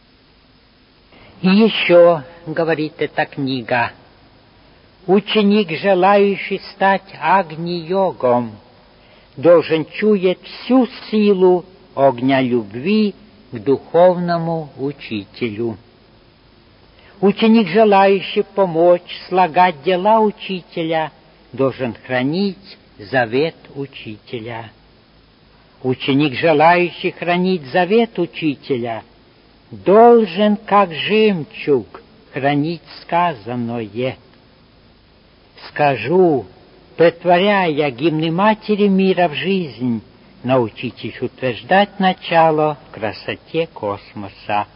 И еще, говорит эта книга, ученик, желающий стать агни-йогом, должен чуять всю силу огня любви к духовному учителю. Ученик, желающий помочь слагать дела учителя, должен хранить завет учителя. Ученик, желающий хранить завет учителя, должен, как жемчуг, хранить сказанное. Скажу, претворяя гимны Матери мира в жизнь, научитесь утверждать начало в красоте космоса.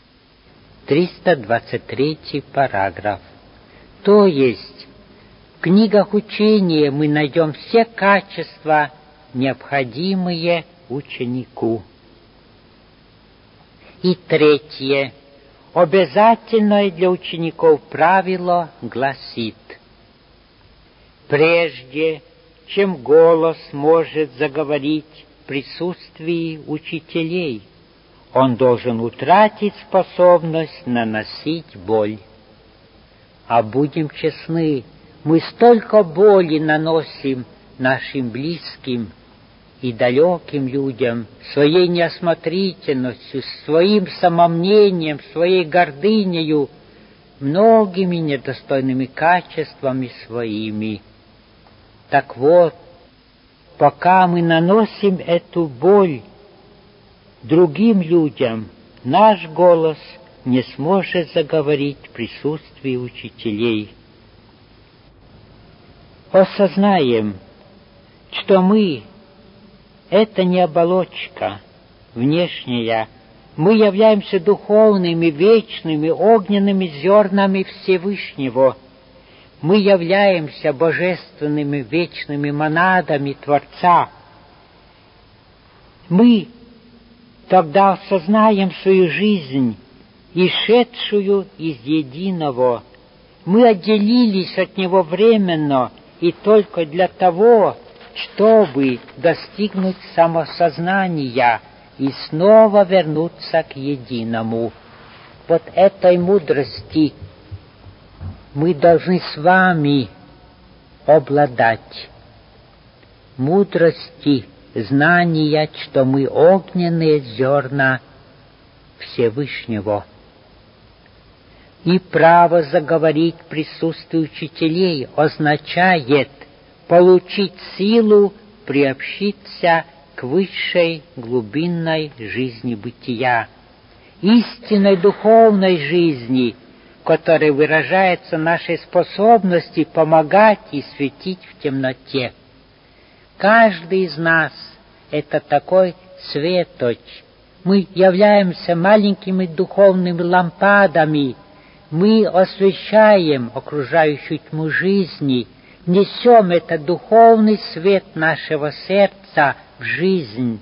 323 параграф. То есть, в книгах учения мы найдем все качества, необходимые ученику. И третье. Обязательное для учеников правило гласит: прежде чем голос может заговорить в присутствии учителей, он должен утратить способность наносить боль. А будем честны, мы столько боли наносим нашим близким и далеким людям своей неосмотрительностью, своим самомнением, своей гордынею, многими недостойными качествами своими. Так вот, пока мы наносим эту боль другим людям, наш голос не сможет заговорить в присутствии учителей. Осознаем, что мы — это не оболочка внешняя, мы являемся духовными, вечными, огненными зернами Всевышнего. Мы являемся божественными, вечными монадами Творца. Мы тогда осознаем свою жизнь, исшедшую из единого. Мы отделились от Него временно и только для того, чтобы достигнуть самосознания и снова вернуться к единому. Вот этой мудрости мы должны с вами обладать. мудрости, знания, что мы огненные зерна Всевышнего. И право заговорить в присутствии учителей означает получить силу приобщиться к высшей глубинной жизни бытия, истинной духовной жизни, которая выражается в нашей способности помогать и светить в темноте. Каждый из нас — это такой светоч. Мы являемся маленькими духовными лампадами. Мы освещаем окружающую тьму жизни, несем этот духовный свет нашего сердца в жизнь.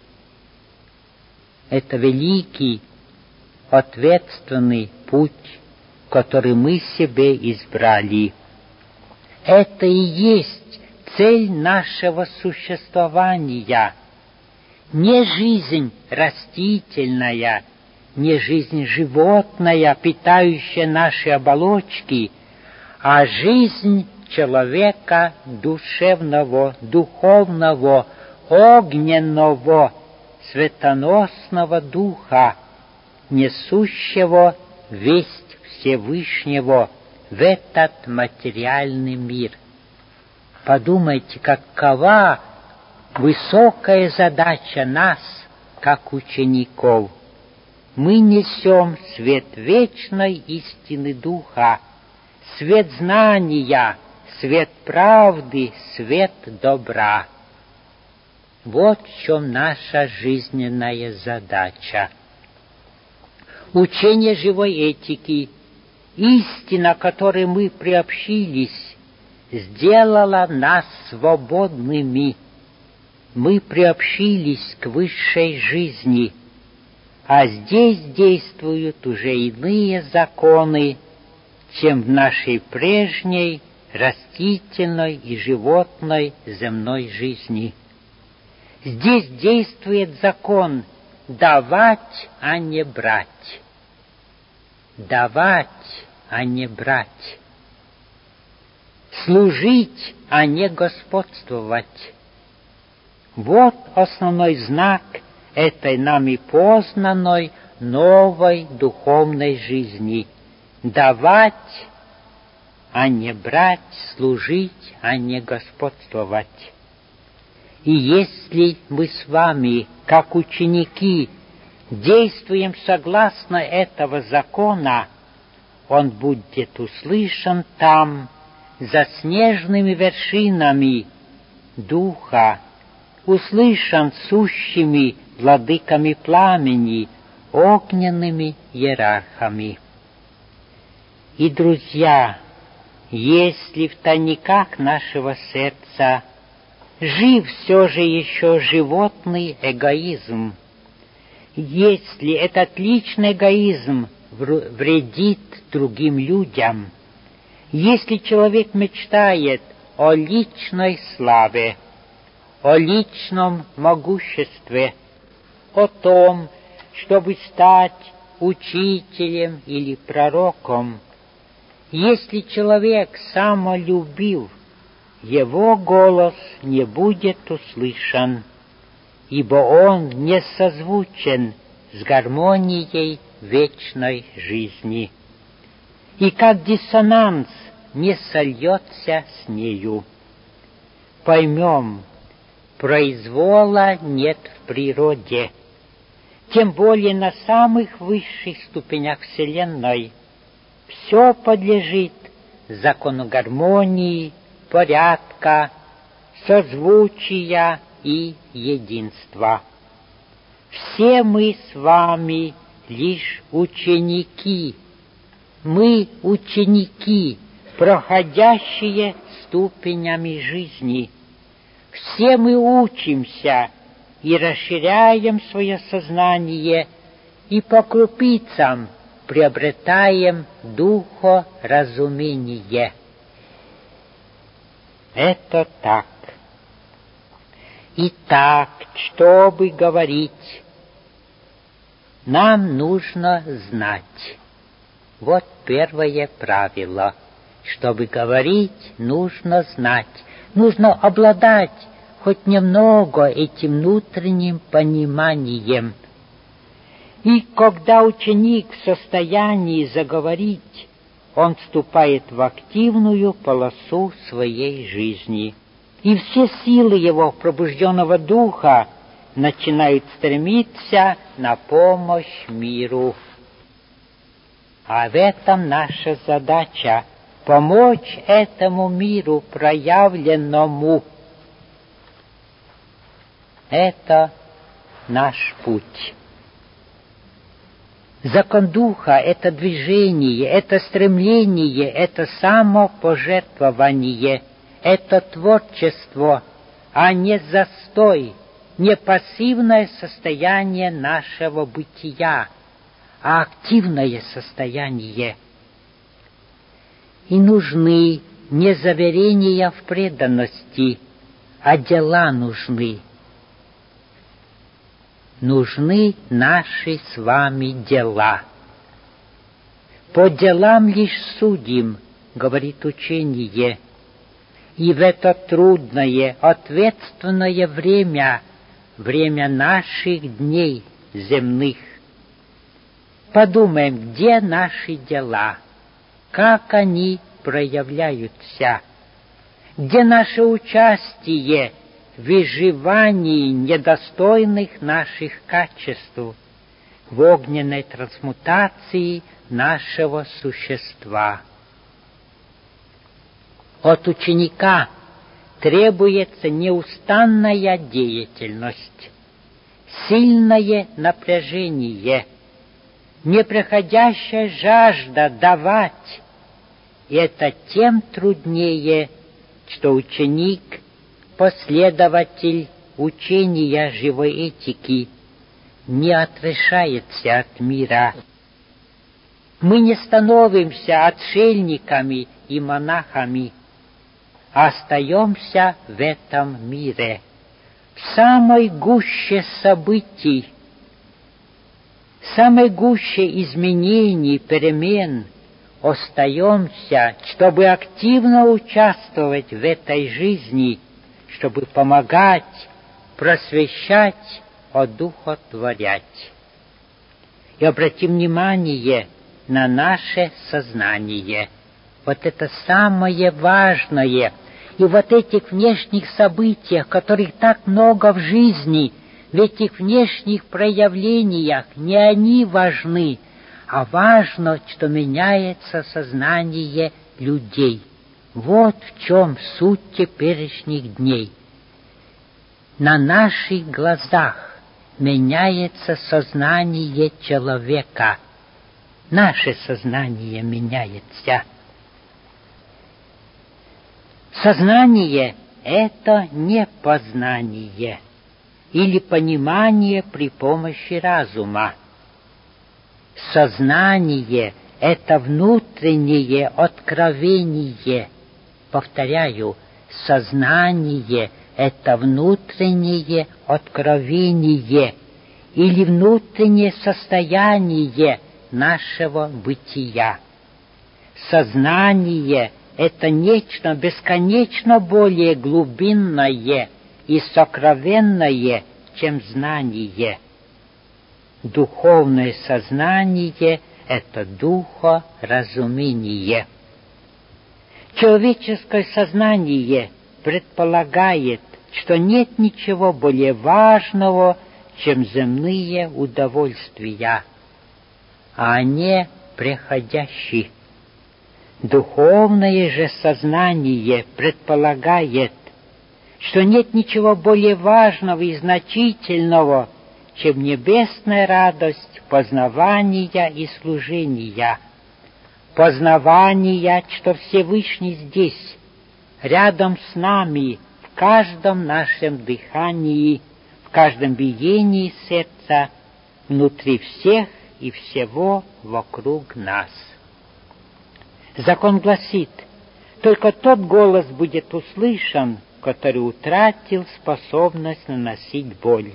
Это великий, ответственный путь, который мы себе избрали. Это и есть цель нашего существования. Не жизнь растительная, не жизнь животная, питающая наши оболочки, а жизнь человека душевного, духовного, огненного, светоносного духа, несущего весть Всевышнего в этот материальный мир. Подумайте, какова высокая задача нас, как учеников. Мы несем свет вечной истины Духа, свет знания, свет правды, свет добра. Вот в чем наша жизненная задача. Учение живой этики, истина, к которой мы приобщились, сделала нас свободными. Мы приобщились к высшей жизни, а здесь действуют уже иные законы, чем в нашей прежней растительной и животной земной жизни. Здесь действует закон давать, а не брать. Давать, а не брать. Служить, а не господствовать. Вот основной знак этой нами познанной новой духовной жизни. Давать, а не брать, служить, а не господствовать. И если мы с вами, как ученики, действуем согласно этого закона, он будет услышан там, за снежными вершинами Духа, услышан сущими владыками пламени, огненными иерархами. И, друзья, если в тайниках нашего сердца жив все же еще животный эгоизм, если этот личный эгоизм вредит другим людям, если человек мечтает о личной славе, о личном могуществе, о том, чтобы стать учителем или пророком, если человек самолюбив, его голос не будет услышан, ибо он не созвучен с гармонией вечной жизни, и как диссонанс не сольется с нею. Поймем, произвола нет в природе, тем более на самых высших ступенях Вселенной. Все подлежит закону гармонии, порядка, созвучия и единства. Все мы с вами лишь ученики. Мы ученики, проходящие ступенями жизни. Все мы учимся и расширяем свое сознание, и по крупицам приобретаем духоразумение. Это так. Итак, чтобы говорить, нам нужно знать. Вот первое правило. Чтобы говорить, нужно знать. Нужно обладать хоть немного этим внутренним пониманием. И когда ученик в состоянии заговорить, он вступает в активную полосу своей жизни, и все силы его пробужденного духа начинают стремиться на помощь миру. А в этом наша задача — помочь этому миру проявленному. Это наш путь. Закон духа — это движение, это стремление, это самопожертвование, это творчество, а не застой, не пассивное состояние нашего бытия, а активное состояние. И нужны не заверения в преданности, а дела нужны. Нужны наши с вами дела. По делам лишь судим, говорит учение, и в это трудное, ответственное время наших дней земных. Подумаем, где наши дела, как они проявляются, где наше участие в выживании недостойных наших качеств, в огненной трансмутации нашего существа. От ученика требуется неустанная деятельность, сильное напряжение, непреходящая жажда давать. И это тем труднее, что ученик — последователь учения живой этики, не отрешается от мира. Мы не становимся отшельниками и монахами, а остаемся в этом мире, в самой гуще событий, в самой гуще изменений, перемен. Остаемся, чтобы активно участвовать в этой жизни, чтобы помогать, просвещать, одухотворять. И обратим внимание на наше сознание. Вот это самое важное. И вот этих внешних событиях, которых так много в жизни, в этих внешних проявлениях, не они важны, а важно, что меняется сознание людей. Вот в чем суть теперешних дней. На наших глазах меняется сознание человека. Наше сознание меняется. Сознание — это не познание или понимание при помощи разума. Сознание — это внутреннее откровение. Повторяю, сознание — это внутреннее откровение или внутреннее состояние нашего бытия. Сознание — это нечто бесконечно более глубинное и сокровенное, чем знание. Духовное сознание — это духоразумение. Человеческое сознание предполагает, что нет ничего более важного, чем земные удовольствия, а они преходящие. Духовное же сознание предполагает, что нет ничего более важного и значительного, чем небесная радость познавания и служения. Познавания, что Всевышний здесь, рядом с нами, в каждом нашем дыхании, в каждом биении сердца, внутри всех и всего вокруг нас. Закон гласит, только тот голос будет услышан, который утратил способность наносить боль.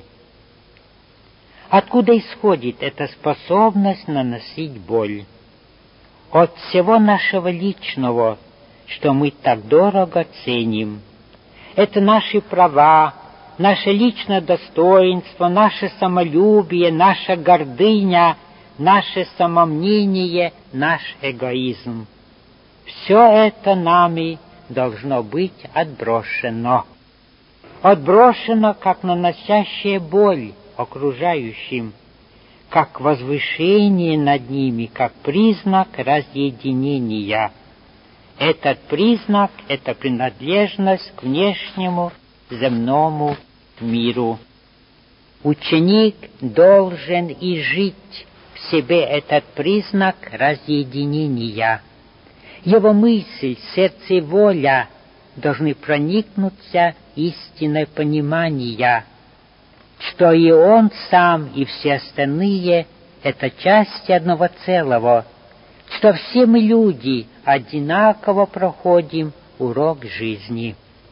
Откуда исходит эта способность наносить боль? От всего нашего личного, что мы так дорого ценим. Это наши права, наше личное достоинство, наше самолюбие, наша гордыня, наше самомнение, наш эгоизм. Все это нами должно быть отброшено. Отброшено, как наносящая боль окружающим, как возвышение над ними, как признак разъединения. Этот признак — это принадлежность к внешнему земному миру. Ученик должен и жить в себе этот признак разъединения. Его мысль, сердце и воля должны проникнуться истиной понимания, что и он сам, и все остальные — это части одного целого, что все мы люди одинаково проходим урок жизни.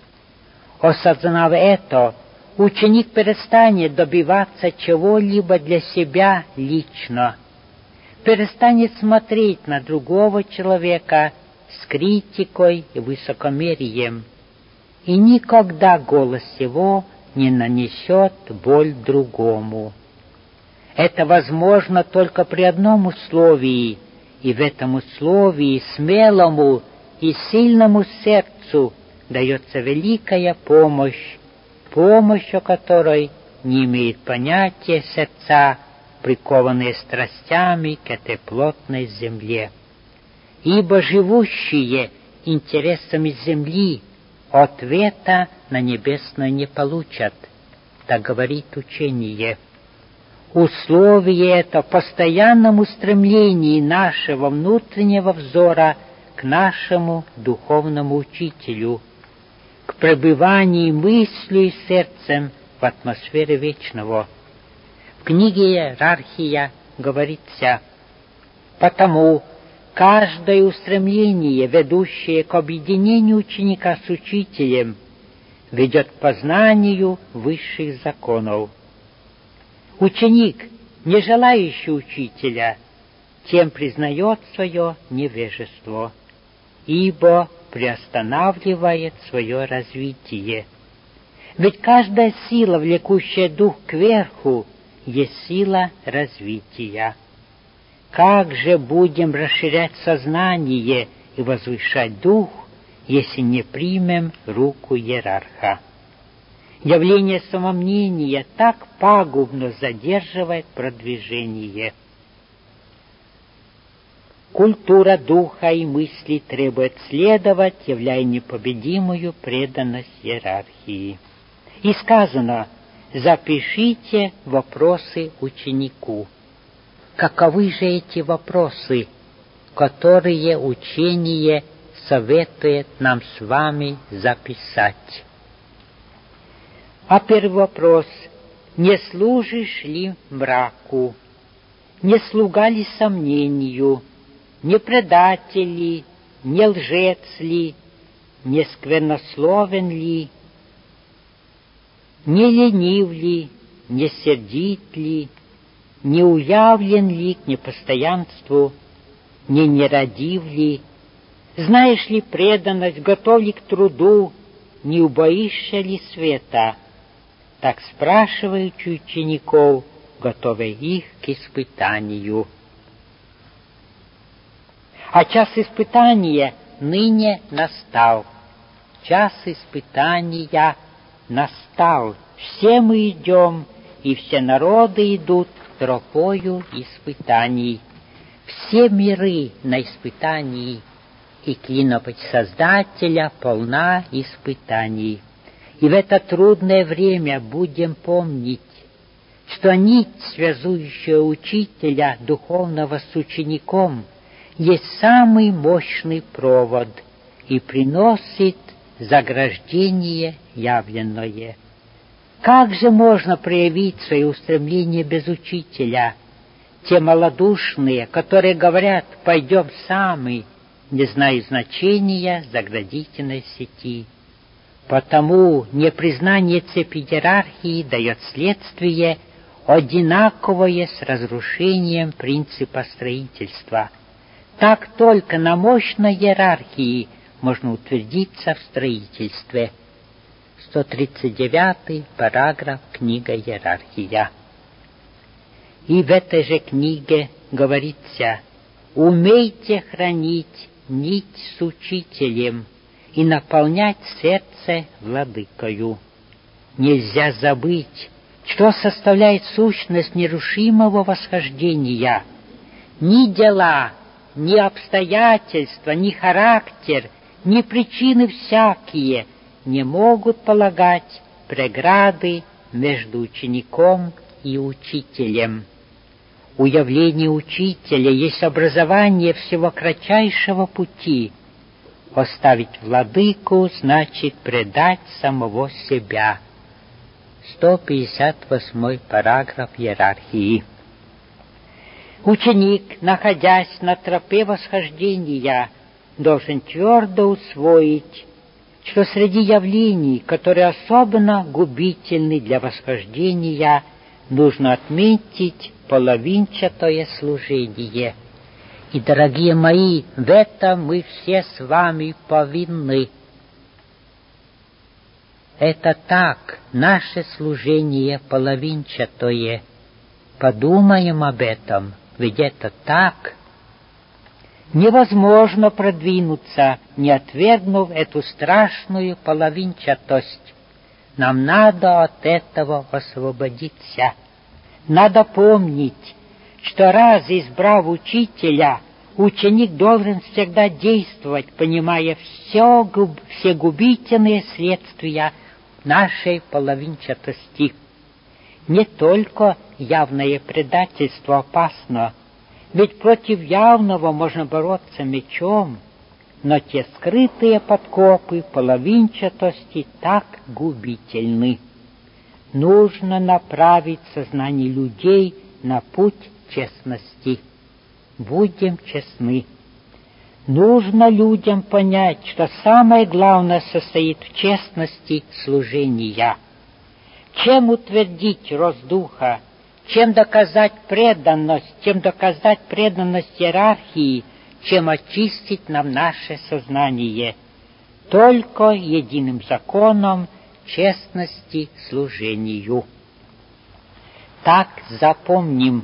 Осознав это, ученик перестанет добиваться чего-либо для себя лично, перестанет смотреть на другого человека с критикой и высокомерием, и никогда голос его не нанесет боль другому. Это возможно только при одном условии, и в этом условии смелому и сильному сердцу дается великая помощь, помощь, о которой не имеет понятия сердца, прикованные страстями к этой плотной земле. Ибо живущие интересами земли ответа на небесное не получат, так говорит учение. Условие это в постоянном устремлении нашего внутреннего взора к нашему духовному учителю, к пребыванию мыслью и сердцем в атмосфере вечного. В книге «Иерархия» говорится: «Потому каждое устремление, ведущее к объединению ученика с учителем, ведет к познанию высших законов». Ученик, не желающий учителя, тем признает свое невежество, ибо приостанавливает свое развитие. Ведь каждая сила, влекущая дух кверху, есть сила развития. Как же будем расширять сознание и возвышать дух, если не примем руку иерарха? Явление самомнения так пагубно задерживает продвижение. Культура духа и мысли требует следовать, являя непобедимую преданность иерархии. И сказано: запишите вопросы ученику. Каковы же эти вопросы, которые учение советует нам с вами записать? А первый вопрос: не служишь ли мраку? Не слуга ли сомнению? Не предатель ли? Не лжец ли? Не сквернословен ли? Не ленив ли? Не сердит ли? Не уявлен ли к непостоянству? Не нерадив ли? Знаешь ли преданность, готов ли к труду? Не убоишься ли света? Так спрашивают учеников, готовя их к испытанию. А час испытания ныне настал. Час испытания настал. Все мы идем, и все народы идут тропою испытаний. Все миры на испытании, и клинопать Создателя полна испытаний. И в это трудное время будем помнить, что нить, связующая учителя духовного с учеником, есть самый мощный провод и приносит заграждение явленное. Как же можно проявить свои устремления без учителя? Те малодушные, которые говорят: «Пойдем сами», не зная значения заградительной сети. Потому непризнание цепи иерархии дает следствие, одинаковое с разрушением принципа строительства. Так только на мощной иерархии можно утвердиться в строительстве. 139 параграф, книга «Иерархия». И в этой же книге говорится: «Умейте хранить нить с учителем и наполнять сердце владыкою». Нельзя забыть, что составляет сущность нерушимого восхождения. Ни дела, ни обстоятельства, ни характер, ни причины всякие не могут полагать преграды между учеником и учителем. Уявление учителя есть образование всего кратчайшего пути. Оставить владыку значит предать самого себя. 158 параграф иерархии. Ученик, находясь на тропе восхождения, должен твердо усвоить, что среди явлений, которые особенно губительны для восхождения, нужно отметить половинчатое служение. И, дорогие мои, в этом мы все с вами повинны. Это так, наше служение половинчатое. Подумаем об этом, ведь это так. Невозможно продвинуться, не отвергнув эту страшную половинчатость. Нам надо от этого освободиться. Надо помнить, что раз избрав учителя, ученик должен всегда действовать, понимая все губительные следствия нашей половинчатости. Не только явное предательство опасно, ведь против явного можно бороться мечом, но те скрытые подкопы половинчатости так губительны. Нужно направить сознание людей на путь честности. Будем честны. Нужно людям понять, что самое главное состоит в честности служения. Чем утвердить рост духа, чем доказать преданность иерархии, чем очистить нам наше сознание? Только единым законом честности служению. Так запомним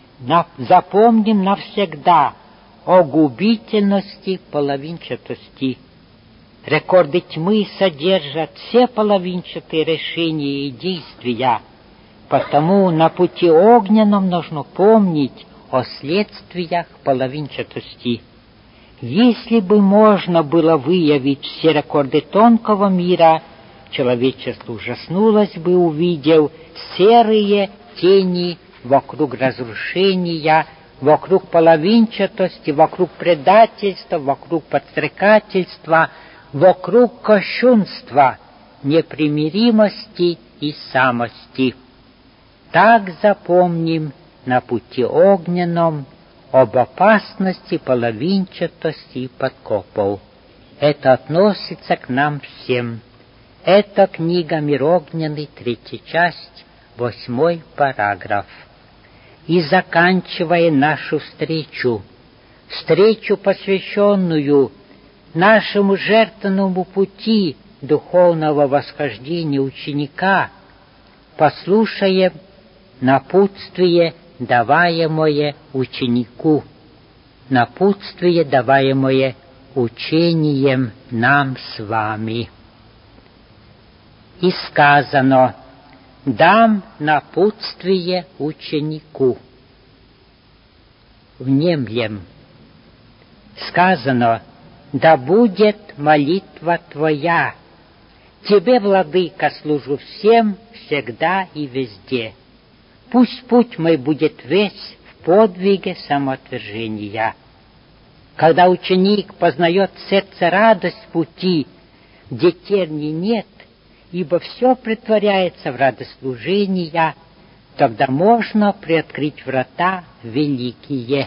навсегда о губительности половинчатости. Рекорды тьмы содержат все половинчатые решения и действия, потому на пути огненном нужно помнить о следствиях половинчатости. Если бы можно было выявить все рекорды тонкого мира, человечество ужаснулось бы, увидев серые тени вокруг разрушения, вокруг половинчатости, вокруг предательства, вокруг подстрекательства, вокруг кощунства, непримиримости и самости. Так запомним на пути огненном об опасности половинчатости и подкопов. Это относится к нам всем. Это книга «Мир огненный», 3 часть, 8 параграф. И заканчивая нашу встречу, посвященную нашему жертвенному пути духовного восхождения ученика, послушаем напутствие, даваемое ученику, напутствие, даваемое учением нам с вами. И сказано: «Дам напутствие ученику». Внемлем. Сказано: «Да будет молитва твоя. Тебе, владыка, служу всем, всегда и везде. Пусть путь мой будет весь в подвиге самоотвержения». Когда ученик познает в сердце радость пути, где терний нет, ибо все претворяется в радость служения, тогда можно приоткрыть врата великие.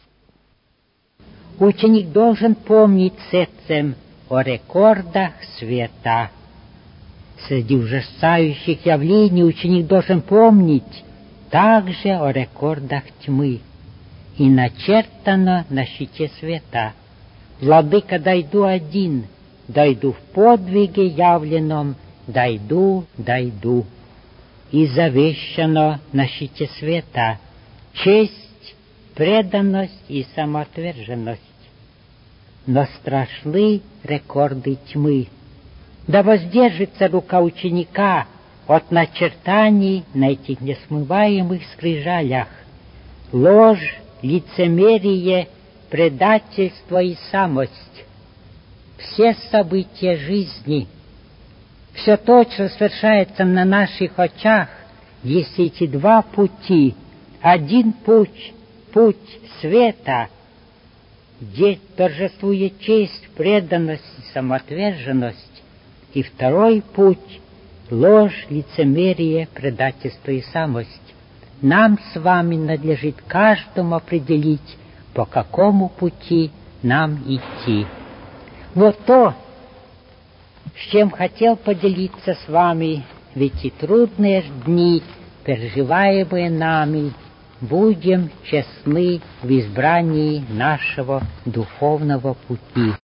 Ученик должен помнить сердцем о рекордах света. Среди ужасающих явлений ученик должен помнить также о рекордах тьмы. И начертано на щите света: «Владыка, дойду один, дойду в подвиге явленном, дойду, дойду. И завещано на щите света честь, преданность и самоотверженность. Но страшны рекорды тьмы. Да воздержится рука ученика от начертаний на этих несмываемых скрижалях. Ложь, лицемерие, предательство и самость. Все события жизни, все то, что совершается на наших очах, есть эти два пути. Один путь — путь света, где торжествует честь, преданность и самоотверженность, и второй путь — ложь, лицемерие, предательство и самость. Нам с вами надлежит каждому определить, по какому пути нам идти. Вот то, с чем хотел поделиться с вами в эти трудные дни, переживаемые нами. Будем честны в избрании нашего духовного пути.